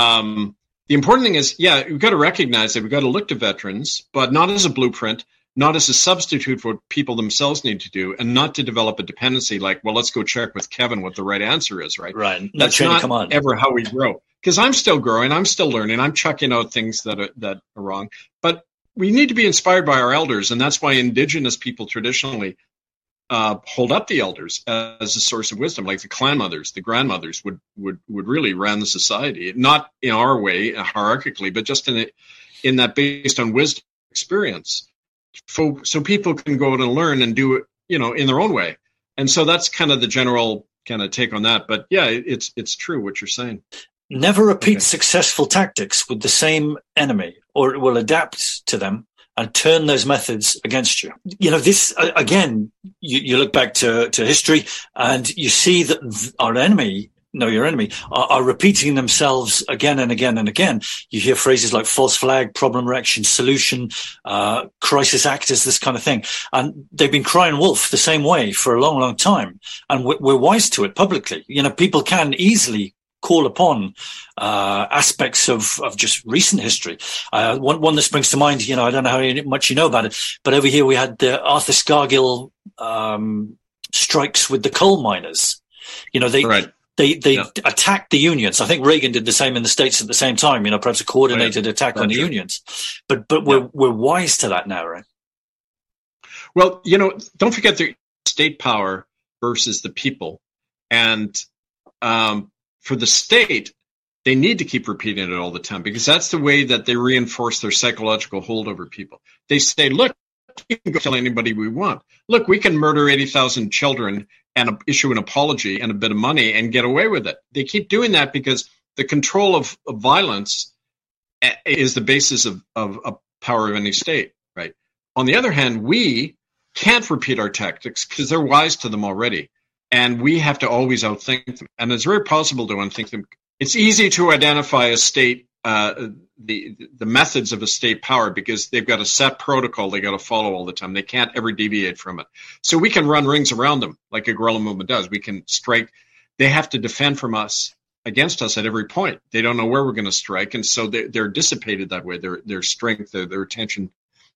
S3: um the important thing is, yeah, we've got to recognize that we've got to look to veterans, but not as a blueprint, not as a substitute for what people themselves need to do, and not to develop a dependency like, well, let's go check with Kevin what the right answer is, right?
S2: Right.
S3: That's not ever how we grow. Because I'm still growing, I'm still learning, I'm chucking out things that are, that are wrong. But we need to be inspired by our elders, and that's why Indigenous people traditionally Uh, hold up the elders as a source of wisdom, like the clan mothers, the grandmothers would would would really run the society, not in our way hierarchically, but just in it, in that based on wisdom experience, so, so people can go out and learn and do it, you know, in their own way. And so that's kind of the general kind of take on that. But yeah, it, it's it's true what you're saying.
S2: Never repeat
S3: Okay.
S2: successful tactics with the same enemy, or it will adapt to them and turn those methods against you. You know, this, again, you, you look back to, to history and you see that our enemy, know your enemy, are, are repeating themselves again and again and again. You hear phrases like false flag, problem reaction, solution, uh, crisis actors, this kind of thing. And they've been crying wolf the same way for a long, long time. And we're, we're wise to it publicly. You know, people can easily call upon uh, aspects of, of just recent history. Uh, one, one that springs to mind, you know, I don't know how much you know about it, but over here we had the Arthur Scargill um, strikes with the coal miners. You know, they
S3: Right.
S2: they they
S3: Yeah.
S2: attacked the unions. I think Reagan did the same in the States at the same time. You know, perhaps a coordinated
S3: Right.
S2: attack on the
S3: Gotcha.
S2: unions. But but we're
S3: Yeah.
S2: we're wise to that now, right?
S3: Well, you know, don't forget the state power versus the people. And um, for the state, they need to keep repeating it all the time because that's the way that they reinforce their psychological hold over people. They say, look, we can go tell anybody we want. Look, we can murder eighty thousand children and issue an apology and a bit of money and get away with it. They keep doing that because the control of, of violence is the basis of, of, of power of any state, right? On the other hand, we can't repeat our tactics because they're wise to them already. And we have to always outthink them. And it's very possible to outthink them. It's easy to identify a state, uh, the the methods of a state power because they've got a set protocol they got to follow all the time. They can't ever deviate from it. So we can run rings around them like a guerrilla movement does. We can strike. They have to defend from us, against us at every point. They don't know where we're going to strike. And so they, they're dissipated that way. Their their strength, their, their attention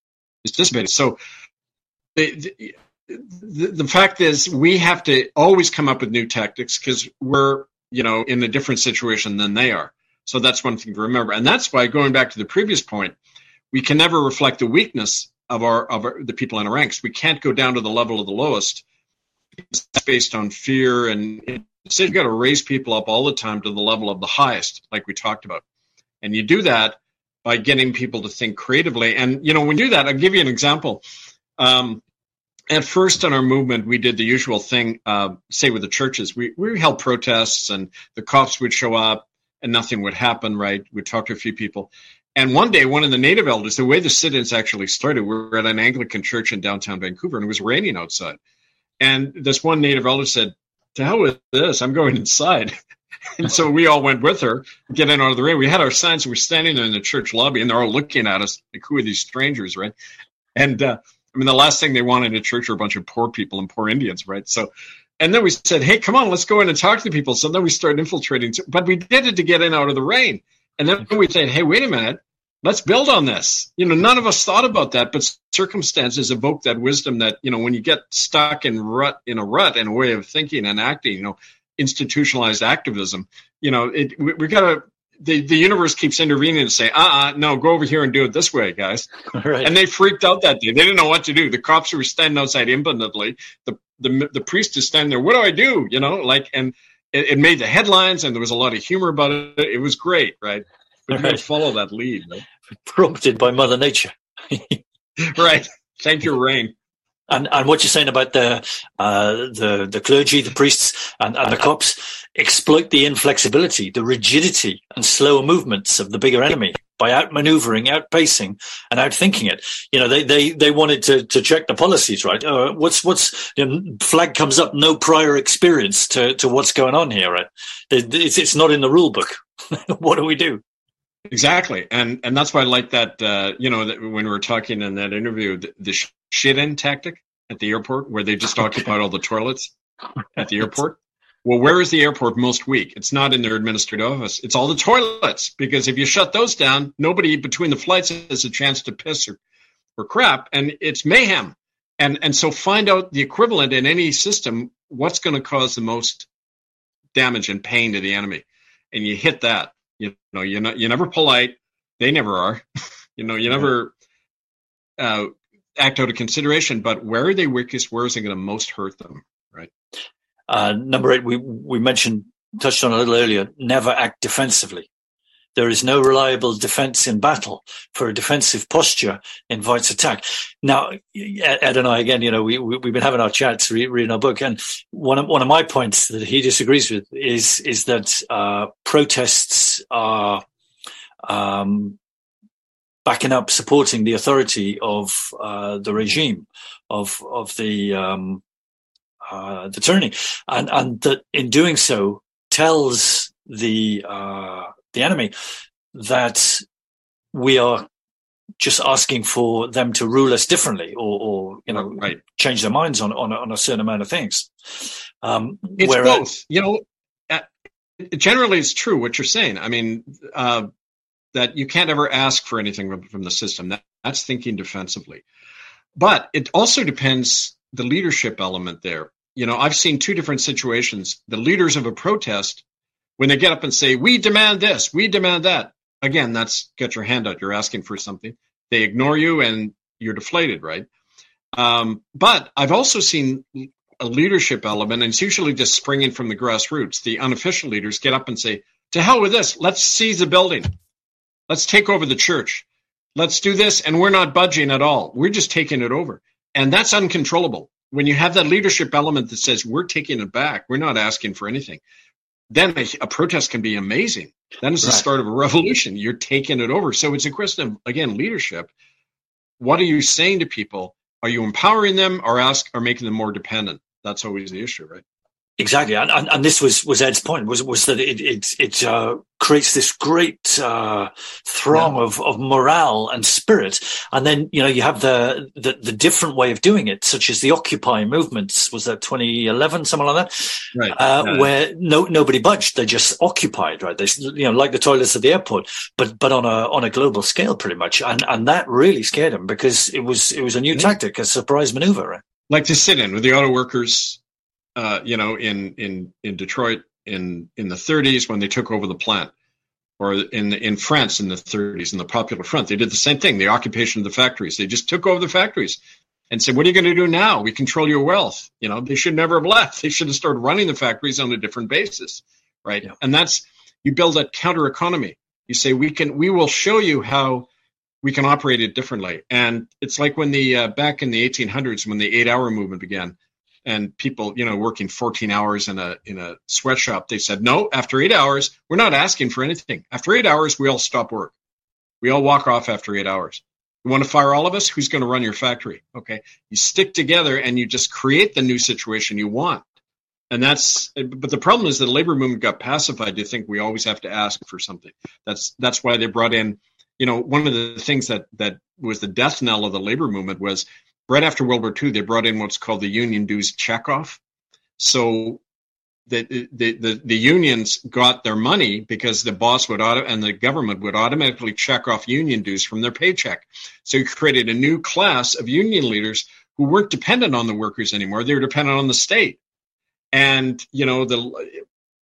S3: is dissipated. So they, the, the, the fact is we have to always come up with new tactics because we're, you know, in a different situation than they are. So that's one thing to remember. And that's why, going back to the previous point, we can never reflect the weakness of our of our, the people in our ranks. We can't go down to the level of the lowest. It's based on fear, and so you've got to raise people up all the time to the level of the highest, like we talked about. And you do that by getting people to think creatively. And, you know, when you do that, I'll give you an example. Um, At first in our movement, we did the usual thing, uh, say with the churches. We, we held protests and the cops would show up and nothing would happen, right? We'd talk to a few people. And one day, one of the native elders, the way the sit-ins actually started, we were at an Anglican church in downtown Vancouver and it was raining outside. And this one native elder said, to hell with this, I'm going inside. And so we all went with her, getting out of the rain. We had our signs, we were standing there in the church lobby and they're all looking at us, like, who are these strangers, right? And, uh, I mean, the last thing they wanted in a church were a bunch of poor people and poor Indians, right? So, and then we said, hey, come on, let's go in and talk to people. So then we started infiltrating, but we did it to get in out of the rain. And then we said, hey, wait a minute, let's build on this. You know, none of us thought about that, but circumstances evoke that wisdom that, you know, when you get stuck in rut, in a rut in a way of thinking and acting, you know, institutionalized activism, you know, it, we, we got to, The, the universe keeps intervening and say, uh-uh, no, go over here and do it this way, guys.
S2: Right.
S3: And they freaked out that day. They didn't know what to do. The cops were standing outside impotently. The, the, the priest is standing there. What do I do? You know, like, and it, it made the headlines and there was a lot of humor about it. It was great, right? But you got to follow that lead, right?
S2: Prompted by Mother Nature.
S3: Right. Thank you, rain.
S2: And and what you're saying about the uh, the the clergy, the priests, and, and the cops exploit the inflexibility, the rigidity, and slower movements of the bigger enemy by outmaneuvering, outpacing, and outthinking it. You know, they they they wanted to to check the policies, right? Uh, what's what's you know, flag comes up, no prior experience to to what's going on here, right? It's it's not in the rule book. What do we do?
S3: Exactly, and and that's why I like that. Uh, you know, that when we were talking in that interview, the, the shit-in tactic at the airport, where they just occupied all the toilets at the airport. Well, where is the airport most weak? It's not in their administrative office. It's all the toilets, because if you shut those down, nobody between the flights has a chance to piss or, or crap, and it's mayhem. And and so find out the equivalent in any system. What's going to cause the most damage and pain to the enemy, and you hit that. You know, you're not, you're never polite. They never are. you know, you never uh, act out of consideration. But where are they weakest? Where is it going to most hurt them? Right.
S2: Uh, number eight, we we mentioned, touched on a little earlier. Never act defensively. There is no reliable defense in battle, for a defensive posture invites attack. Now, Ed and I, again, you know, we, we, we've been having our chats, re- reading our book, and one of, one of my points that he disagrees with is, is that, uh, protests are, um, backing up, supporting the authority of, uh, the regime, of, of the, um, uh, the tyranny. And, and that in doing so tells the, uh, the enemy that we are just asking for them to rule us differently, or, or you know,
S3: right.
S2: change their minds on, on, on a certain amount of things. Um,
S3: it's
S2: where,
S3: both, you know, uh, generally it's true what you're saying. I mean, uh, that you can't ever ask for anything from, from the system. That, that's thinking defensively. But it also depends the leadership element there. You know, I've seen two different situations. The leaders of a protest, when they get up and say, we demand this, we demand that, again, that's get your hand out. You're asking for something. They ignore you and you're deflated, right? Um, but I've also seen a leadership element, and it's usually just springing from the grassroots. The unofficial leaders get up and say, to hell with this. Let's seize the building. Let's take over the church. Let's do this. And we're not budging at all. We're just taking it over. And that's uncontrollable. When you have that leadership element that says, we're taking it back, we're not asking for anything, then a, a protest can be amazing. Then it's right. The start of a revolution. You're taking it over. So it's a question of, again, leadership. What are you saying to people? Are you empowering them or ask or making them more dependent? That's always the issue, right?
S2: Exactly, and, and, and this was, was Ed's point, was was that it it, it uh, creates this great uh, throng yeah. of, of morale and spirit, and then you know you have the, the the different way of doing it, such as the Occupy movements. Was that twenty eleven, something like that?
S3: Right.
S2: Uh,
S3: yeah.
S2: Where no nobody budged; they just occupied, right? They you know like the toilets at the airport, but but on a on a global scale, pretty much, and and that really scared them because it was it was a new yeah. tactic, a surprise maneuver, right?
S3: Like the sit-in with the auto workers. Uh, you know, in, in, in Detroit in, in the thirties when they took over the plant, or in in France in the thirties in the Popular Front, they did the same thing. The occupation of the factories. They just took over the factories and said, "What are you going to do now? We control your wealth." You know, they should never have left. They should have started running the factories on a different basis, right? Yeah. And that's you build that counter economy. You say we can, we will show you how we can operate it differently. And it's like when the uh, back in the eighteen hundreds when the eight-hour movement began. And people, you know, working fourteen hours in a in a sweatshop, they said, no, after eight hours, we're not asking for anything. After eight hours, we all stop work. We all walk off after eight hours. You want to fire all of us? Who's going to run your factory? Okay. You stick together and you just create the new situation you want. And that's, but the problem is that the labor movement got pacified to think we always have to ask for something. That's, that's why they brought in, you know, one of the things that, that was the death knell of the labor movement was, right after World War Two, they brought in what's called the union dues checkoff. So the, the the the unions got their money because the boss would auto and the government would automatically check off union dues from their paycheck. So you created a new class of union leaders who weren't dependent on the workers anymore. They were dependent on the state. And, you know, the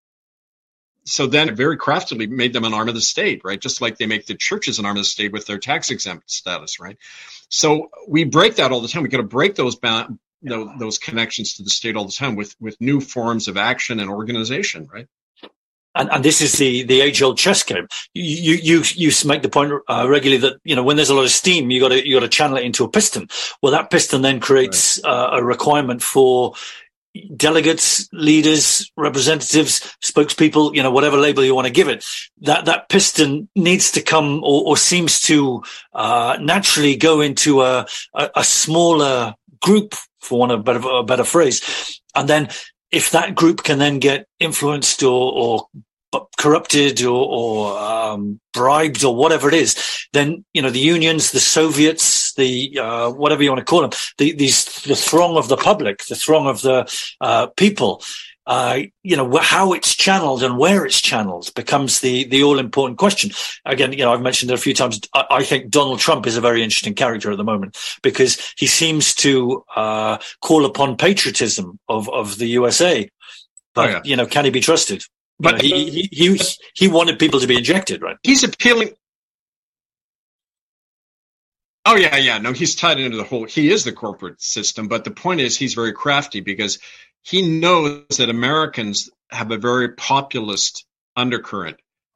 S3: so then it very craftily made them an arm of the state, right? Just like they make the churches an arm of the state with their tax exempt status, right? So we break that all the time. We got to break those ba- those, those connections to the state all the time with, with new forms of action and organization, right?
S2: And, and this is the, the age-old chess game. You, you, you make the point uh, regularly that, you know, when there's a lot of steam, you got to, you got to channel it into a piston. Well, that piston then creates right. uh, a requirement for delegates, leaders, representatives, spokespeople, you know, whatever label you want to give it, that, that piston needs to come or, or seems to, uh, naturally go into a, a, a smaller group, for want of a better, a better phrase. And then if that group can then get influenced or, or corrupted or, or um, bribed or whatever it is, then, you know, the unions, the Soviets, the, uh, whatever you want to call them, the, these, the throng of the public, the throng of the, uh, people, uh, you know, how it's channeled and where it's channeled becomes the, the all important question. Again, you know, I've mentioned it a few times. I, I think Donald Trump is a very interesting character at the moment because he seems to, uh, call upon patriotism of, of the U S A. But, oh, yeah. you know, can he be trusted? But you know, he, he, he, he wanted people to be injected, right?
S3: He's appealing. Oh, yeah, yeah. No, he's tied into the whole, he is the corporate system. But the point is he's very crafty because he knows that Americans have a very populist undercurrent.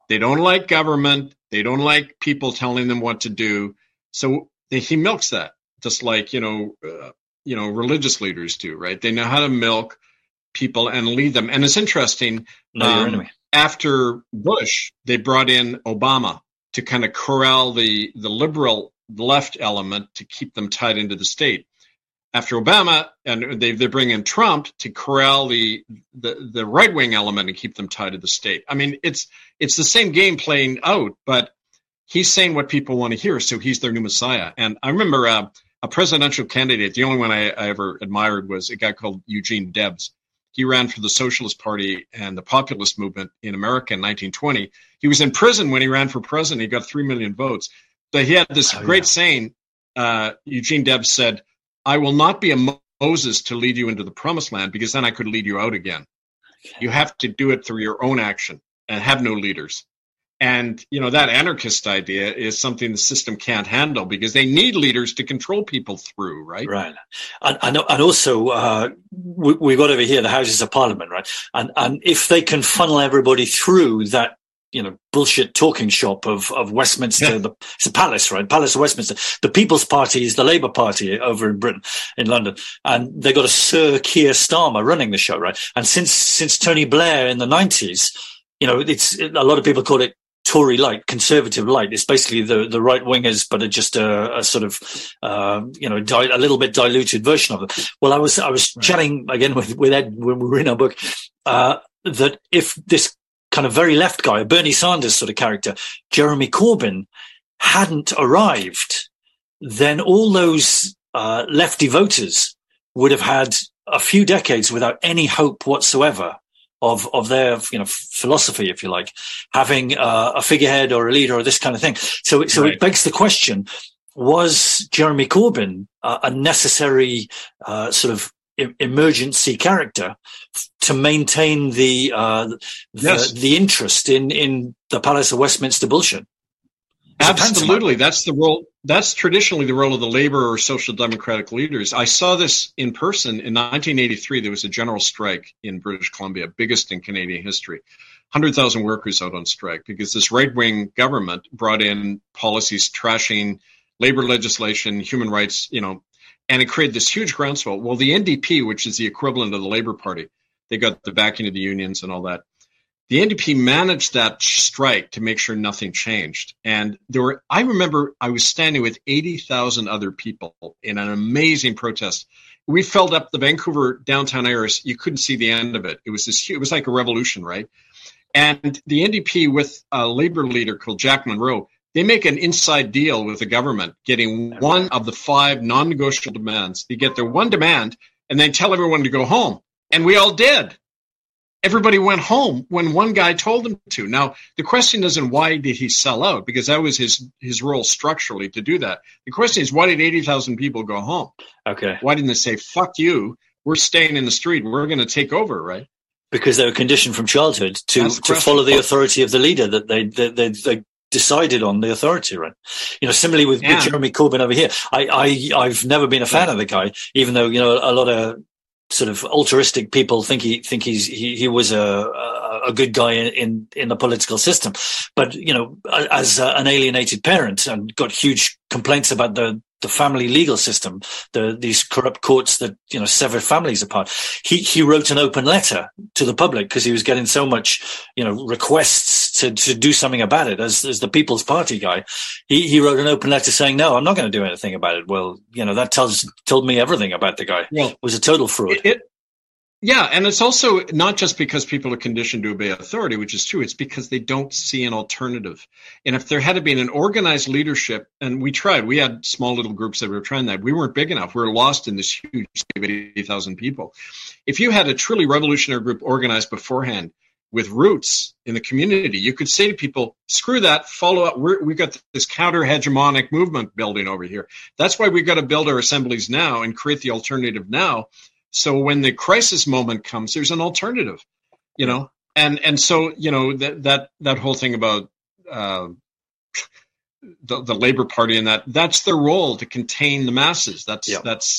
S3: They don't like government. They don't like people telling them what to do. So they, he milks that, just like, you know, uh, you know, religious leaders do, right? They know how to milk people and lead them. And it's interesting.
S2: Know your enemy.
S3: After Bush, they brought in Obama to kind of corral the, the liberal left element to keep them tied into the state. After Obama, and they they bring in Trump to corral the the, the right wing element and keep them tied to the state. I mean, it's it's the same game playing out, but he's saying what people want to hear, so he's their new messiah. And I remember uh, a presidential candidate. The only one I, I ever admired was a guy called Eugene Debs. He ran for the Socialist Party and the populist movement in America in nineteen twenty. He was in prison when he ran for president. He got three million votes. But he had this oh, great yeah. saying. Uh, Eugene Debs said, "I will not be a Moses to lead you into the promised land, because then I could lead you out again. Okay. You have to do it through your own action and have no leaders." And, you know, that anarchist idea is something the system can't handle, because they need leaders to control people through, right?
S2: Right. And, and, and also, uh, we, we've got over here the Houses of Parliament, right? And, and if they can funnel everybody through that, you know, bullshit talking shop of, of Westminster, yeah. the, it's the Palace, right? Palace of Westminster. The People's Party is the Labour Party over in Britain, in London. And they got a Sir Keir Starmer running the show, right? And since, since Tony Blair in the nineties, you know, it's, a lot of people call it Tory light, conservative light. It's basically the, the right wingers, but just a, a sort of, uh, you know, di- a little bit diluted version of it. Well, I was, I was right. chatting again with, with Ed when we were in our book, uh, that if this kind of very left guy, a Bernie Sanders sort of character, Jeremy Corbyn, hadn't arrived, then all those, uh, lefty voters would have had a few decades without any hope whatsoever of, of their, you know, philosophy, if you like, having uh, a figurehead or a leader or this kind of thing. So, so right. it begs the question, was Jeremy Corbyn uh, a necessary uh, sort of e- emergency character to maintain the, uh, the, yes. the interest in, in the Palace of Westminster bullshit?
S3: Absolutely. That's the role. That's traditionally the role of the Labour or Social Democratic leaders. I saw this in person in nineteen eighty-three. There was a general strike in British Columbia, biggest in Canadian history. one hundred thousand workers out on strike because this right-wing government brought in policies trashing labor legislation, human rights, you know, and it created this huge groundswell. Well, the N D P, which is the equivalent of the Labour Party, they got the backing of the unions and all that. The N D P managed that strike to make sure nothing changed. And there were, I remember I was standing with eighty thousand other people in an amazing protest. We filled up the Vancouver downtown areas. You couldn't see the end of it. It was this, it was like a revolution, right? And the N D P with a labor leader called Jack Monroe, they make an inside deal with the government, getting one of the five non-negotiable demands. They get their one demand and then tell everyone to go home. And we all did. Everybody went home when one guy told them to. Now, the question isn't why did he sell out, because that was his his role structurally to do that. The question is, why did eighty thousand people go home?
S2: Okay.
S3: Why didn't they say, fuck you, we're staying in the street, we're going to take over, right?
S2: Because they were conditioned from childhood to, to follow the authority of the leader, that they, they, they, they decided on the authority, right? You know, similarly with, yeah. with Jeremy Corbyn over here, I, I, I've never been a fan yeah. of the guy, even though, you know, a lot of sort of altruistic people think he think he's he, he was a, a a good guy in in the political system, but you know, as a, an alienated parent and got huge complaints about the the family legal system, the these corrupt courts that you know sever families apart. He he wrote an open letter to the public because he was getting so much you know requests to to do something about it. As as the People's Party guy, he he wrote an open letter saying, no, I'm not going to do anything about it. Well, you know that tells told me everything about the guy. Yeah. It was a total fraud.
S3: It, it, yeah, and it's also not just because people are conditioned to obey authority, which is true. It's because they don't see an alternative. And if there had been an organized leadership, and we tried, we had small little groups that were trying that. We weren't big enough. We were lost in this huge of eighty thousand people. If you had a truly revolutionary group organized beforehand with roots in the community, you could say to people, screw that, follow up. We're, we've got this counter-hegemonic movement building over here. That's why we've got to build our assemblies now and create the alternative now. So when the crisis moment comes, there's an alternative, you know, and and so you know that that that whole thing about uh, the the Labour Party and that that's their role, to contain the masses. That's yeah. that's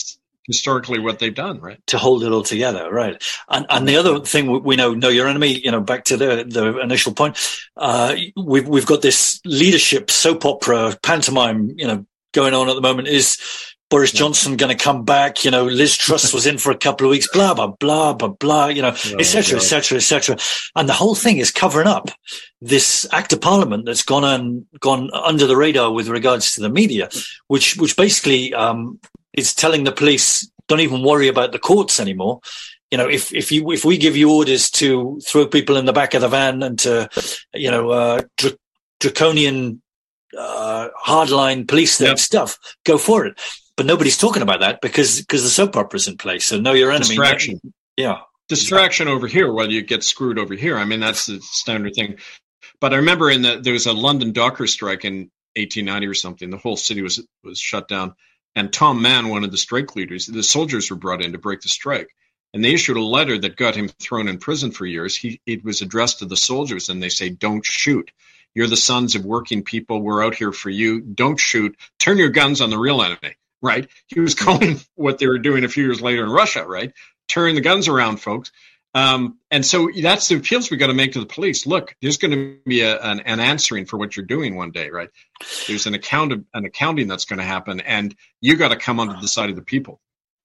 S3: historically what they've done, right?
S2: To hold it all together, right? And and the other thing we know, know your enemy. You know, back to the the initial point, uh, we've we've got this leadership soap opera pantomime, you know, going on at the moment. Is Boris Johnson going to come back? You know, Liz Truss was in for a couple of weeks, blah, blah, blah, blah, blah, you know, et cetera, et cetera, et cetera. And the whole thing is covering up this act of parliament that's gone on, gone under the radar with regards to the media, which, which basically, um, is telling the police, don't even worry about the courts anymore. You know, if, if you, if we give you orders to throw people in the back of the van and to, you know, uh, dr- draconian, uh, hardline police state yep. stuff, go for it. But nobody's talking about that because because the soap opera's in place. So know your enemy.
S3: Distraction.
S2: Yeah.
S3: Distraction over here while you get screwed over here. I mean, that's the standard thing. But I remember in the, there was a London docker strike in eighteen ninety or something. The whole city was was shut down. And Tom Mann, one of the strike leaders, the soldiers were brought in to break the strike. And they issued a letter that got him thrown in prison for years. He It was addressed to the soldiers, and they say, don't shoot. You're the sons of working people. We're out here for you. Don't shoot. Turn your guns on the real enemy. Right. He was calling what they were doing a few years later in Russia. Right. Turn the guns around, folks. Um, and so that's the appeals we got to make to the police. Look, there's going to be a, an, an answering for what you're doing one day. Right. There's an account of, an accounting that's going to happen, and you got to come onto the side of the people.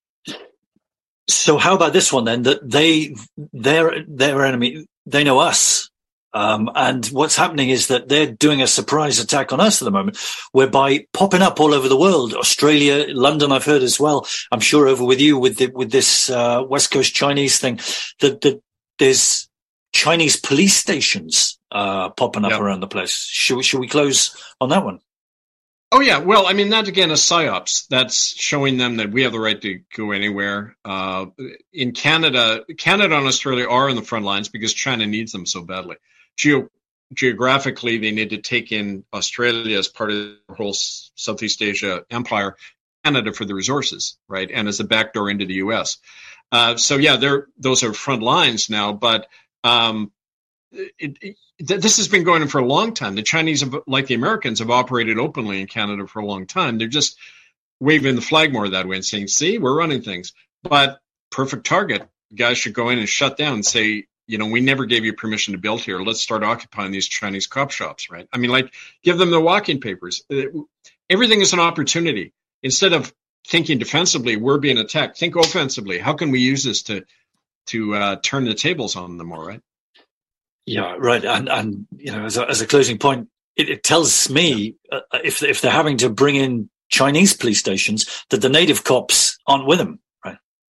S2: So how about this one then? That they, their, their enemy, they know us. Um, and what's happening is that they're doing a surprise attack on us at the moment, whereby popping up all over the world, Australia, London, I've heard as well. I'm sure over with you with the, with this, uh, West Coast Chinese thing, that, that there's Chinese police stations, uh, popping up yep. around the place. Should we, should we close on that one?
S3: Oh, yeah. Well, I mean, that again is psyops. That's showing them that we have the right to go anywhere. Uh, in Canada, Canada and Australia are in the front lines because China needs them so badly. Geo- geographically, they need to take in Australia as part of the whole Southeast Asia empire, Canada for the resources, right, and as a backdoor into the U S. Uh, so, yeah, they're, those are front lines now, but um, it, it, th- this has been going on for a long time. The Chinese, have, like the Americans, have operated openly in Canada for a long time. They're just waving the flag more that way and saying, see, we're running things. But perfect target. Guys should go in and shut down and say, you know, we never gave you permission to build here. Let's start occupying these Chinese cop shops, right? I mean, like, give them the walking papers. Everything is an opportunity. Instead of thinking defensively, we're being attacked. Think offensively. How can we use this to to uh, turn the tables on them more, right?
S2: Yeah, right. And, and you know, as a, as a closing point, it, it tells me uh, if if they're having to bring in Chinese police stations, that the native cops aren't with them, right?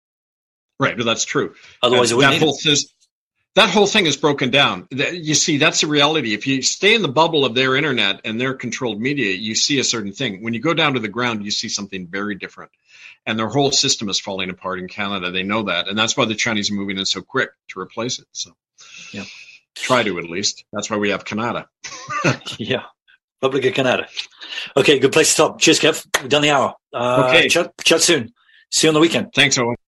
S3: Right, well, that's true.
S2: Otherwise,
S3: uh,
S2: it
S3: that whole th- that whole thing is broken down. You see, that's the reality. If you stay in the bubble of their internet and their controlled media, you see a certain thing. When you go down to the ground, you see something very different. And their whole system is falling apart in Canada. They know that. And that's why the Chinese are moving in so quick to replace it. So,
S2: yeah,
S3: try to at least. That's why we have Canada.
S2: Yeah, Republic of Canada. Okay, good place to stop. Cheers, Kev. We've done the hour. Uh,
S3: okay.
S2: Chat, chat soon. See you on the weekend.
S3: Thanks, Owen.